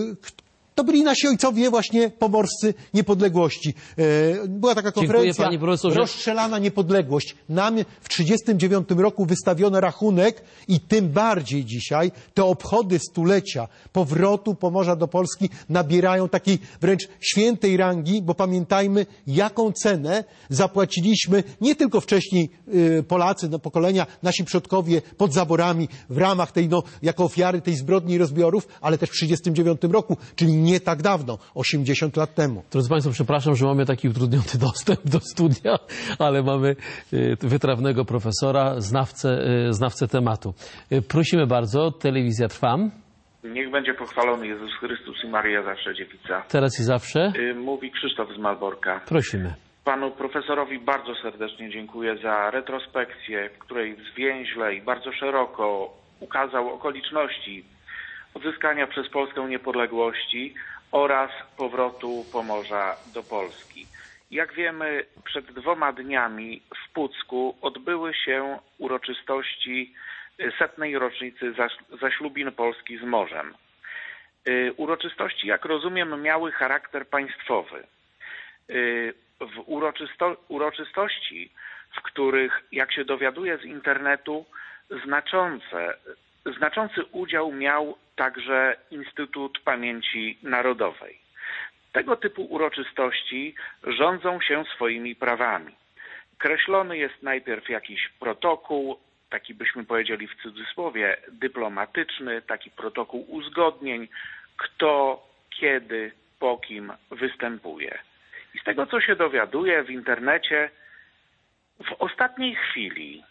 to byli nasi ojcowie właśnie pomorscy niepodległości. Była taka konferencja, Dziękuję, panie profesorze. Rozstrzelana niepodległość. Nam w tysiąc dziewięćset trzydziestym dziewiątym roku wystawiono rachunek i tym bardziej dzisiaj te obchody stulecia powrotu Pomorza do Polski nabierają takiej wręcz świętej rangi, bo pamiętajmy, jaką cenę zapłaciliśmy nie tylko wcześniej y, Polacy, no, pokolenia, nasi przodkowie pod zaborami w ramach tej, no, jako ofiary tej zbrodni i rozbiorów, ale też w tysiąc dziewięćset trzydziestym dziewiątym roku, czyli nie tak dawno, osiemdziesiąt lat temu. Drodzy Państwo, przepraszam, że mamy taki utrudniony dostęp do studia, ale mamy wytrawnego profesora, znawcę, znawcę tematu. Prosimy bardzo, telewizja Trwam. Niech będzie pochwalony Jezus Chrystus i Maria zawsze dziewica. Teraz i zawsze. Mówi Krzysztof z Malborka. Prosimy. Panu profesorowi bardzo serdecznie dziękuję za retrospekcję, w której zwięźle i bardzo szeroko ukazał okoliczności odzyskania przez Polskę niepodległości oraz powrotu Pomorza do Polski. Jak wiemy, przed dwoma dniami w Pucku odbyły się uroczystości setnej rocznicy zaślubin Polski z morzem. Uroczystości, jak rozumiem, miały charakter państwowy. W uroczysto uroczystości, w których, jak się dowiaduję z internetu, znaczące, znaczący udział miał także Instytut Pamięci Narodowej. Tego typu uroczystości rządzą się swoimi prawami. Kreślony jest najpierw jakiś protokół, taki byśmy powiedzieli w cudzysłowie dyplomatyczny, taki protokół uzgodnień, kto, kiedy, po kim występuje. I z tego, co się dowiaduję w internecie, w ostatniej chwili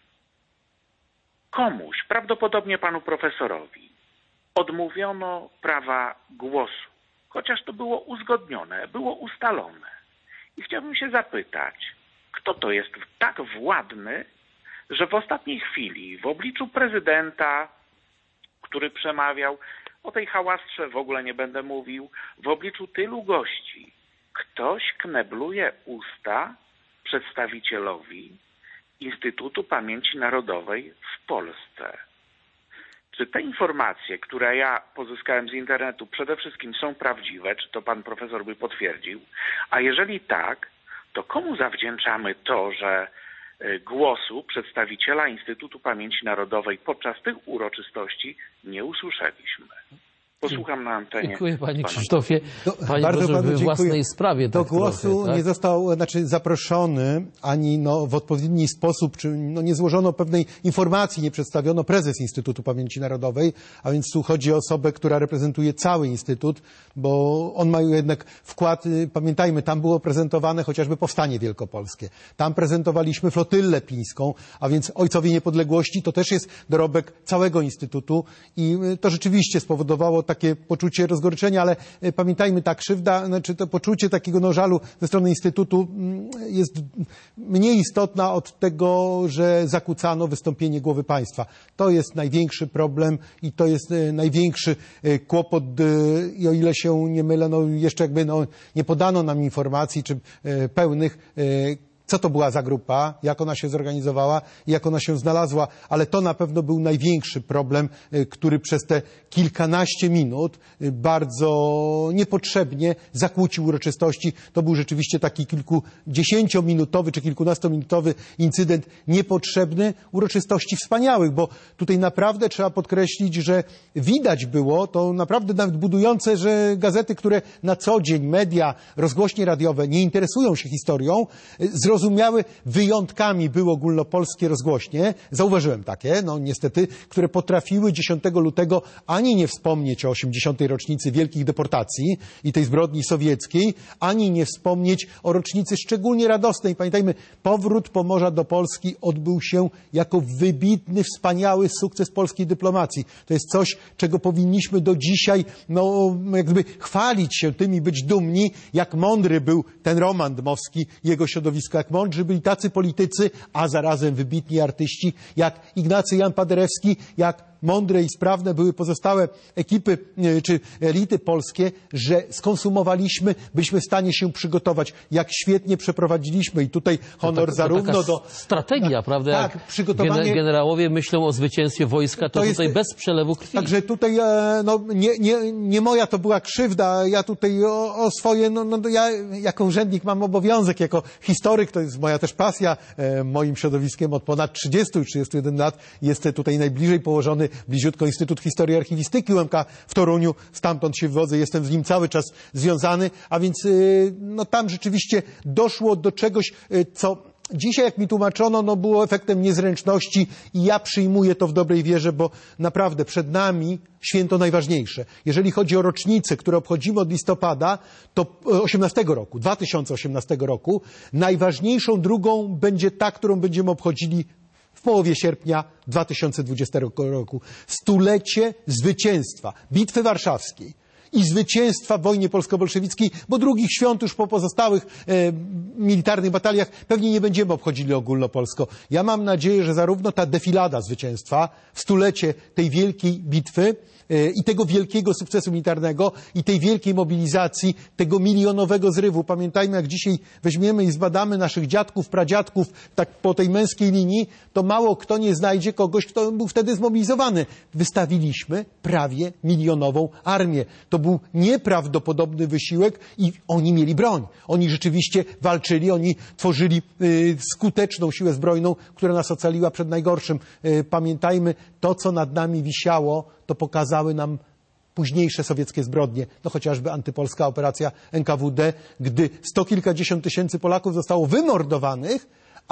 komuś, prawdopodobnie panu profesorowi, odmówiono prawa głosu, chociaż to było uzgodnione, było ustalone. I chciałbym się zapytać, kto to jest tak władny, że w ostatniej chwili w obliczu prezydenta, który przemawiał, o tej hałastrze w ogóle nie będę mówił, w obliczu tylu gości, ktoś knebluje usta przedstawicielowi Instytutu Pamięci Narodowej w Polsce. Czy te informacje, które ja pozyskałem z internetu, przede wszystkim są prawdziwe, czy to pan profesor by potwierdził? A jeżeli tak, to komu zawdzięczamy to, że głosu przedstawiciela Instytutu Pamięci Narodowej podczas tych uroczystości nie usłyszeliśmy? Posłucham na antenie. Dziękuję panie Krzysztofie. Do, Panie bardzo Boże, panu we własnej sprawie. Do tak głosu trochę, tak? nie został znaczy, zaproszony ani no, w odpowiedni sposób, czy no, nie złożono pewnej informacji, nie przedstawiono prezes Instytutu Pamięci Narodowej, a więc tu chodzi o osobę, która reprezentuje cały Instytut, bo on ma jednak wkład, pamiętajmy, tam było prezentowane chociażby Powstanie Wielkopolskie. Tam prezentowaliśmy flotyllę pińską, a więc Ojcowie Niepodległości to też jest dorobek całego Instytutu i to rzeczywiście spowodowało takie poczucie rozgoryczenia, ale pamiętajmy, ta krzywda, znaczy to poczucie takiego no, żalu ze strony Instytutu jest mniej istotna od tego, że zakłócano wystąpienie głowy państwa. To jest największy problem i to jest największy kłopot i o ile się nie mylę, no jeszcze jakby no, nie podano nam informacji czy pełnych, co to była za grupa, jak ona się zorganizowała i jak ona się znalazła, ale to na pewno był największy problem, który przez te kilkanaście minut bardzo niepotrzebnie zakłócił uroczystości. To był rzeczywiście taki kilkudziesięciominutowy czy kilkunastominutowy incydent niepotrzebny, uroczystości wspaniałych, bo tutaj naprawdę trzeba podkreślić, że widać było, to naprawdę nawet budujące, że gazety, które na co dzień, media, rozgłośnie radiowe nie interesują się historią, zrozumiały, wyjątkami były ogólnopolskie rozgłośnie, zauważyłem takie, no niestety, które potrafiły dziesiątego lutego ani nie wspomnieć o osiemdziesiątej rocznicy wielkich deportacji i tej zbrodni sowieckiej, ani nie wspomnieć o rocznicy szczególnie radosnej. Pamiętajmy, powrót Pomorza do Polski odbył się jako wybitny, wspaniały sukces polskiej dyplomacji. To jest coś, czego powinniśmy do dzisiaj, no jakby chwalić się tym i być dumni, jak mądry był ten Roman Dmowski, jego środowisko, jak mądrzy byli tacy politycy, a zarazem wybitni artyści, jak Ignacy Jan Paderewski, jak mądre i sprawne były pozostałe ekipy czy elity polskie, że skonsumowaliśmy, byliśmy w stanie się przygotować, jak świetnie przeprowadziliśmy i tutaj honor to, to zarówno taka do... strategia, tak, prawda? Tak, jak przygotowanie... generałowie myślą o zwycięstwie wojska, to, to tutaj jest... bez przelewu krwi. Także tutaj no, nie, nie, nie moja to była krzywda, ja tutaj o, o swoje, no, no ja jako urzędnik mam obowiązek, jako historyk, to jest moja też pasja, e, moim środowiskiem od ponad trzydziestu trzydziestu jeden lat jest tutaj najbliżej położony bliziutko Instytut Historii i Archiwistyki U M K w Toruniu, stamtąd się wywodzę, jestem z nim cały czas związany, a więc no, tam rzeczywiście doszło do czegoś, co dzisiaj, jak mi tłumaczono, no, było efektem niezręczności i ja przyjmuję to w dobrej wierze, bo naprawdę przed nami święto najważniejsze. Jeżeli chodzi o rocznice, które obchodzimy od listopada, to osiemnastego roku, dwa tysiące osiemnastego roku, najważniejszą drugą będzie ta, którą będziemy obchodzili w połowie sierpnia dwa tysiące dwudziestego roku. Stulecie zwycięstwa Bitwy Warszawskiej. i zwycięstwa w wojnie polsko-bolszewickiej, bo drugich świąt już po pozostałych e, militarnych bataliach pewnie nie będziemy obchodzili ogólnopolsko. Ja mam nadzieję, że zarówno ta defilada zwycięstwa w stulecie tej wielkiej bitwy e, i tego wielkiego sukcesu militarnego i tej wielkiej mobilizacji, tego milionowego zrywu. Pamiętajmy, jak dzisiaj weźmiemy i zbadamy naszych dziadków, pradziadków, tak po tej męskiej linii, to mało kto nie znajdzie kogoś, kto był wtedy zmobilizowany. Wystawiliśmy prawie milionową armię. To był nieprawdopodobny wysiłek i oni mieli broń. Oni rzeczywiście walczyli, oni tworzyli y, skuteczną siłę zbrojną, która nas ocaliła przed najgorszym. Y, pamiętajmy, to co nad nami wisiało, to pokazały nam późniejsze sowieckie zbrodnie, no chociażby antypolska operacja N K W D, gdy sto kilkadziesiąt tysięcy Polaków zostało wymordowanych,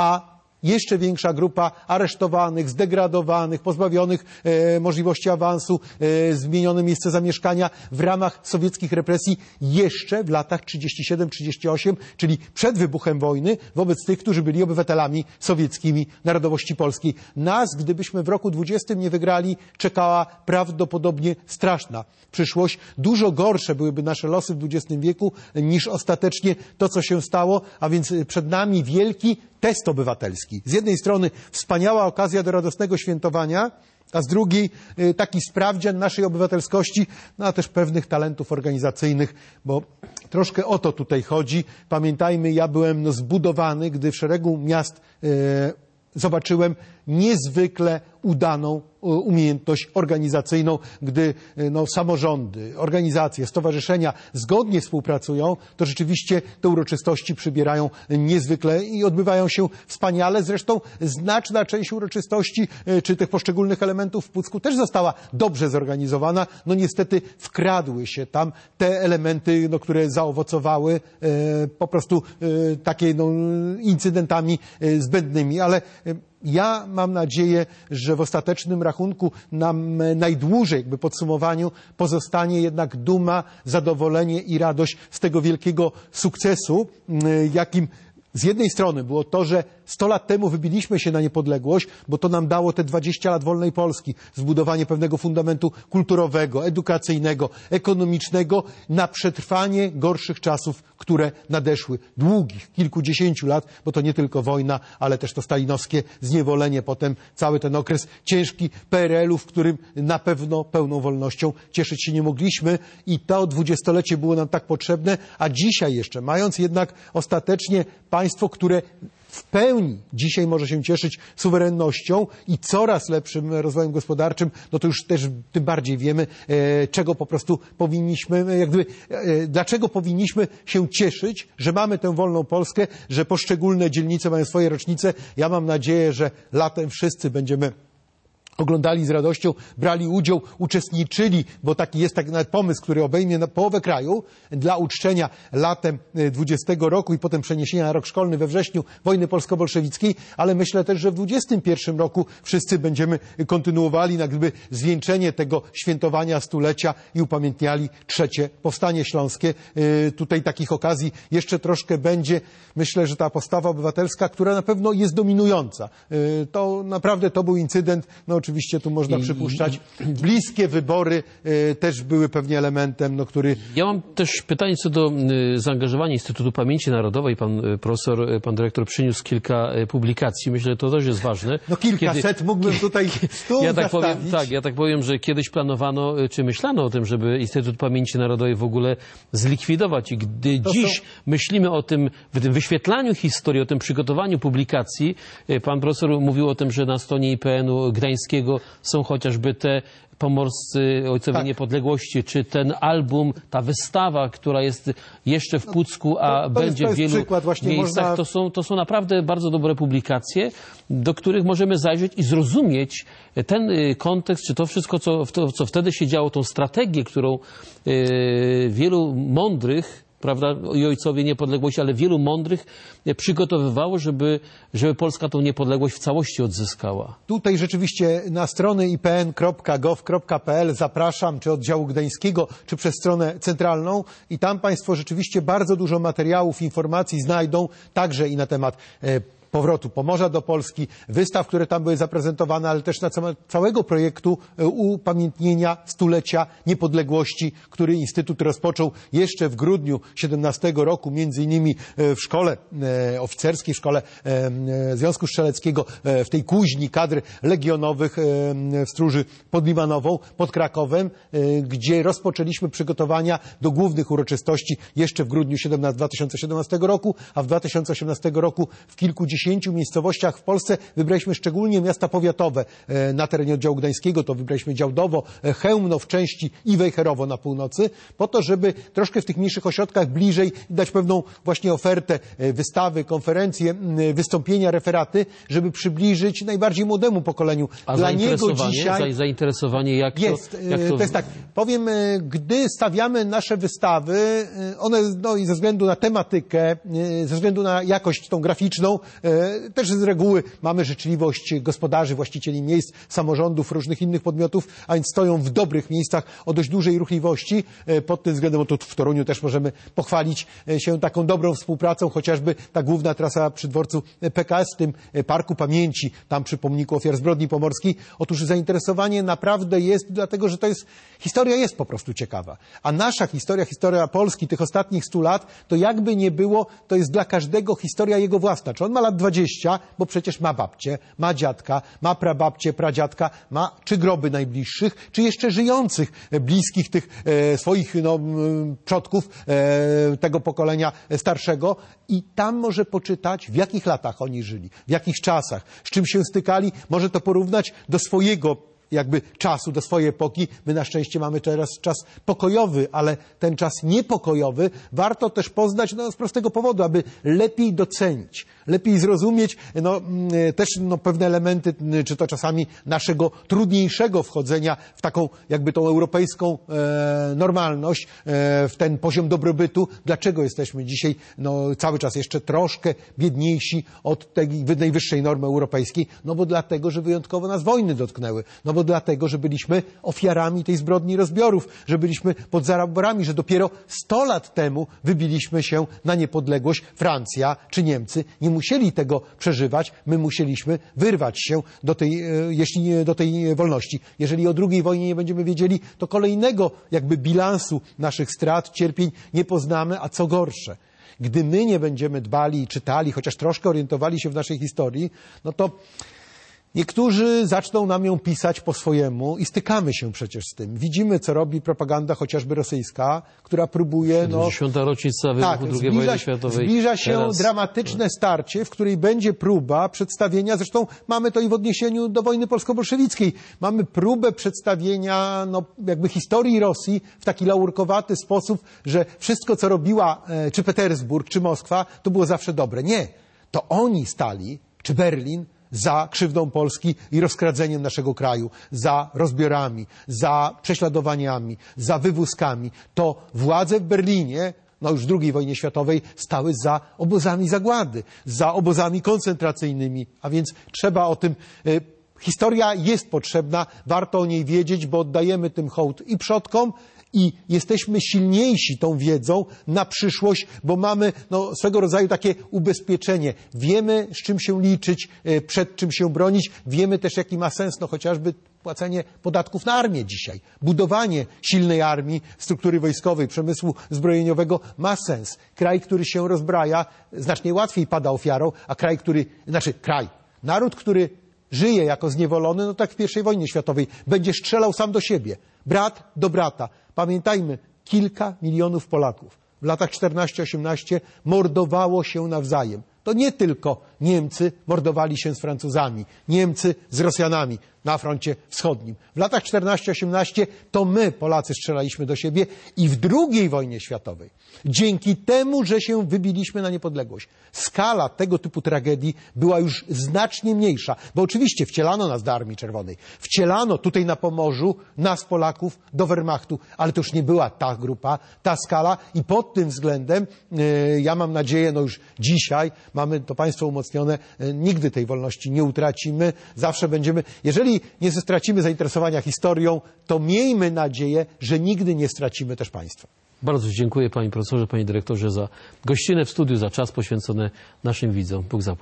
a jeszcze większa grupa aresztowanych, zdegradowanych, pozbawionych e, możliwości awansu, e, zmienione miejsce zamieszkania w ramach sowieckich represji jeszcze w latach trzydziestym siódmym trzydziestym ósmym, czyli przed wybuchem wojny, wobec tych, którzy byli obywatelami sowieckimi narodowości polskiej. Nas, gdybyśmy w roku dwudziestym nie wygrali, czekała prawdopodobnie straszna przyszłość. Dużo gorsze byłyby nasze losy w dwudziestym wieku niż ostatecznie to, co się stało, a więc przed nami wielki test obywatelski. Z jednej strony wspaniała okazja do radosnego świętowania, a z drugiej taki sprawdzian naszej obywatelskości, no a też pewnych talentów organizacyjnych, bo troszkę o to tutaj chodzi. Pamiętajmy, ja byłem no, zbudowany, gdy w szeregu miast e, zobaczyłem niezwykle udaną umiejętność organizacyjną, gdy no, samorządy, organizacje, stowarzyszenia zgodnie współpracują, to rzeczywiście te uroczystości przybierają niezwykle i odbywają się wspaniale. Zresztą znaczna część uroczystości czy tych poszczególnych elementów w Pucku też została dobrze zorganizowana. No niestety wkradły się tam te elementy, no, które zaowocowały e, po prostu e, takie no, incydentami e, zbędnymi, ale e, ja mam nadzieję, że w ostatecznym rachunku nam najdłużej, jakby podsumowaniu, pozostanie jednak duma, zadowolenie i radość z tego wielkiego sukcesu, jakim z jednej strony było to, że sto lat temu wybiliśmy się na niepodległość, bo to nam dało te dwadzieścia lat wolnej Polski, zbudowanie pewnego fundamentu kulturowego, edukacyjnego, ekonomicznego na przetrwanie gorszych czasów, które nadeszły. Długich, kilkudziesięciu lat, bo to nie tylko wojna, ale też to stalinowskie zniewolenie, potem cały ten okres ciężki P R L u, w którym na pewno pełną wolnością cieszyć się nie mogliśmy i to dwudziestolecie było nam tak potrzebne, a dzisiaj jeszcze, mając jednak ostatecznie państwo, które w pełni dzisiaj może się cieszyć suwerennością i coraz lepszym rozwojem gospodarczym, no to już też tym bardziej wiemy, e, czego po prostu powinniśmy, jak gdyby, e, dlaczego powinniśmy się cieszyć, że mamy tę wolną Polskę, że poszczególne dzielnice mają swoje rocznice. Ja mam nadzieję, że latem wszyscy będziemy oglądali z radością, brali udział, uczestniczyli, bo taki jest taki nawet pomysł, który obejmie połowę kraju dla uczczenia latem dwudziestego roku i potem przeniesienia na rok szkolny we wrześniu wojny polsko-bolszewickiej, ale myślę też, że w dwudziestym pierwszym roku wszyscy będziemy kontynuowali jak gdyby zwieńczenie tego świętowania stulecia i upamiętniali trzecie Powstanie Śląskie. Tutaj takich okazji jeszcze troszkę będzie. Myślę, że ta postawa obywatelska, która na pewno jest dominująca. To naprawdę to był incydent, no oczywiście tu można przypuszczać, bliskie wybory y, też były pewnie elementem, no, który... Ja mam też pytanie co do y, zaangażowania Instytutu Pamięci Narodowej. Pan y, profesor, y, pan dyrektor przyniósł kilka y, publikacji. Myślę, że to też jest ważne. No kilkaset Kiedy... mógłbym tutaj stół ja tak zastawić. powiem, tak, ja tak powiem, że kiedyś planowano, y, czy myślano o tym, żeby Instytut Pamięci Narodowej w ogóle zlikwidować. I gdy to dziś są... myślimy o tym, w tym wyświetlaniu historii, o tym przygotowaniu publikacji, y, pan profesor mówił o tym, że na stronie I P N u Gdańskiego są chociażby te Pomorscy Ojcowie tak. Niepodległości, czy ten album, ta wystawa, która jest jeszcze w Pucku, a no, to, to będzie jest, to jest w wielu przykład, właśnie miejscach. Można... To, są, to są naprawdę bardzo dobre publikacje, do których możemy zajrzeć i zrozumieć ten kontekst, czy to wszystko, co, to, co wtedy się działo, tą strategię, którą yy, wielu mądrych, prawda, i ojcowie niepodległości, ale wielu mądrych przygotowywało, żeby, żeby Polska tą niepodległość w całości odzyskała. Tutaj rzeczywiście na strony i p n kropka gov kropka p l zapraszam, czy oddziału gdańskiego, czy przez stronę centralną i tam Państwo rzeczywiście bardzo dużo materiałów, informacji znajdą, także i na temat e, powrotu Pomorza do Polski, wystaw, które tam były zaprezentowane, ale też na całego projektu upamiętnienia stulecia niepodległości, który Instytut rozpoczął jeszcze w grudniu siedemnastego roku, między innymi w szkole oficerskiej, w szkole Związku Strzeleckiego, w tej kuźni kadr legionowych w Stróży pod Limanową, pod Krakowem, gdzie rozpoczęliśmy przygotowania do głównych uroczystości jeszcze w grudniu dwa tysiące siedemnastego roku, a w dwa tysiące osiemnastego roku w kilkudziesięciu miejscowościach w Polsce wybraliśmy szczególnie miasta powiatowe na terenie oddziału gdańskiego, to wybraliśmy Działdowo, Chełmno w części i Wejherowo na północy, po to, żeby troszkę w tych mniejszych ośrodkach bliżej dać pewną właśnie ofertę, wystawy, konferencje, wystąpienia, referaty, żeby przybliżyć najbardziej młodemu pokoleniu. A Dla niego dzisiaj zainteresowanie jak jest, to, jak to... to jest tak, powiem, gdy stawiamy nasze wystawy, one no i ze względu na tematykę, ze względu na jakość tą graficzną, też z reguły mamy życzliwość gospodarzy, właścicieli miejsc, samorządów, różnych innych podmiotów, a więc stoją w dobrych miejscach o dość dużej ruchliwości. Pod tym względem, tu w Toruniu też możemy pochwalić się taką dobrą współpracą, chociażby ta główna trasa przy dworcu P K S, w tym Parku Pamięci, tam przy pomniku ofiar zbrodni pomorskiej. Otóż zainteresowanie naprawdę jest, dlatego że to jest, historia jest po prostu ciekawa. A nasza historia, historia Polski tych ostatnich stu lat, to jakby nie było, to jest dla każdego historia jego własna. Czy on ma lat dwadzieścia, bo przecież ma babcię, ma dziadka, ma prababcię, pradziadka, ma czy groby najbliższych, czy jeszcze żyjących, bliskich tych e, swoich no, przodków e, tego pokolenia starszego i tam może poczytać, w jakich latach oni żyli, w jakich czasach, z czym się stykali, może to porównać do swojego jakby czasu, do swojej epoki. My na szczęście mamy teraz czas pokojowy, ale ten czas niepokojowy warto też poznać no, z prostego powodu, aby lepiej docenić, lepiej zrozumieć no, też no, pewne elementy, czy to czasami naszego trudniejszego wchodzenia w taką jakby tą europejską e, normalność, e, w ten poziom dobrobytu. Dlaczego jesteśmy dzisiaj no, cały czas jeszcze troszkę biedniejsi od tej najwyższej normy europejskiej? No bo dlatego, że wyjątkowo nas wojny dotknęły. No bo dlatego, że byliśmy ofiarami tej zbrodni rozbiorów, że byliśmy pod zaborami, że dopiero sto lat temu wybiliśmy się na niepodległość. Francja czy Niemcy nie musieli tego przeżywać, my musieliśmy wyrwać się do tej, jeśli nie do tej wolności. Jeżeli o drugiej wojnie nie będziemy wiedzieli, to kolejnego jakby bilansu naszych strat, cierpień nie poznamy, a co gorsze, gdy my nie będziemy dbali, czytali, chociaż troszkę orientowali się w naszej historii, no to niektórzy zaczną nam ją pisać po swojemu i stykamy się przecież z tym. Widzimy, co robi propaganda chociażby rosyjska, która próbuje... No, dziesiąta rocznica wybuchu tak, drugiej zbliża, wojny światowej. Zbliża się Teraz... dramatyczne starcie, w której będzie próba przedstawienia, zresztą mamy to i w odniesieniu do wojny polsko-bolszewickiej, mamy próbę przedstawienia no, jakby historii Rosji w taki laurkowaty sposób, że wszystko, co robiła e, czy Petersburg, czy Moskwa, to było zawsze dobre. Nie. To oni stali, czy Berlin, za krzywdą Polski i rozkradzeniem naszego kraju, za rozbiorami, za prześladowaniami, za wywózkami. To władze w Berlinie, no już w drugiej wojnie światowej, stały za obozami zagłady, za obozami koncentracyjnymi, a więc trzeba o tym... Y, historia jest potrzebna, warto o niej wiedzieć, bo oddajemy tym hołd i przodkom, i jesteśmy silniejsi tą wiedzą na przyszłość, bo mamy no, swego rodzaju takie ubezpieczenie. Wiemy, z czym się liczyć, przed czym się bronić. Wiemy też, jaki ma sens no, chociażby płacenie podatków na armię dzisiaj. Budowanie silnej armii, struktury wojskowej, przemysłu zbrojeniowego ma sens. Kraj, który się rozbraja, znacznie łatwiej pada ofiarą, a kraj, który, znaczy kraj, naród, który żyje jako zniewolony, no tak w pierwszej wojnie światowej, będzie strzelał sam do siebie. Brat do brata. Pamiętajmy, kilka milionów Polaków w latach czternaście osiemnaście mordowało się nawzajem. To nie tylko Niemcy mordowali się z Francuzami, Niemcy z Rosjanami na froncie wschodnim. W latach czternaście osiemnaście to my, Polacy, strzelaliśmy do siebie i w drugiej wojnie światowej, dzięki temu, że się wybiliśmy na niepodległość, skala tego typu tragedii była już znacznie mniejsza, bo oczywiście wcielano nas do Armii Czerwonej, wcielano tutaj na Pomorzu nas, Polaków, do Wehrmachtu, ale to już nie była ta grupa, ta skala i pod tym względem yy, ja mam nadzieję, no już dzisiaj mamy to państwo umocnione, yy, nigdy tej wolności nie utracimy, zawsze będziemy, jeżeli nie stracimy zainteresowania historią, to miejmy nadzieję, że nigdy nie stracimy też państwa. Bardzo dziękuję panie profesorze, panie dyrektorze za gościnę w studiu, za czas poświęcony naszym widzom. Bóg zapłać.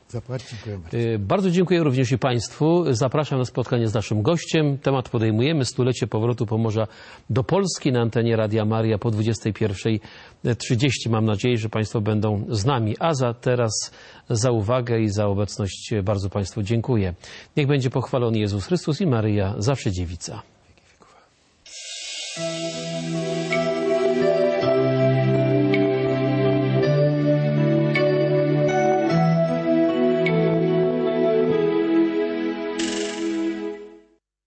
Zapłać, dziękuję bardzo. Bardzo dziękuję również i Państwu. Zapraszam na spotkanie z naszym gościem. Temat podejmujemy. Stulecie powrotu Pomorza do Polski na antenie Radia Maria po dwudziestej pierwszej trzydzieści. Mam nadzieję, że Państwo będą z nami. A za teraz za uwagę i za obecność bardzo Państwu dziękuję. Niech będzie pochwalony Jezus Chrystus i Maryja zawsze dziewica.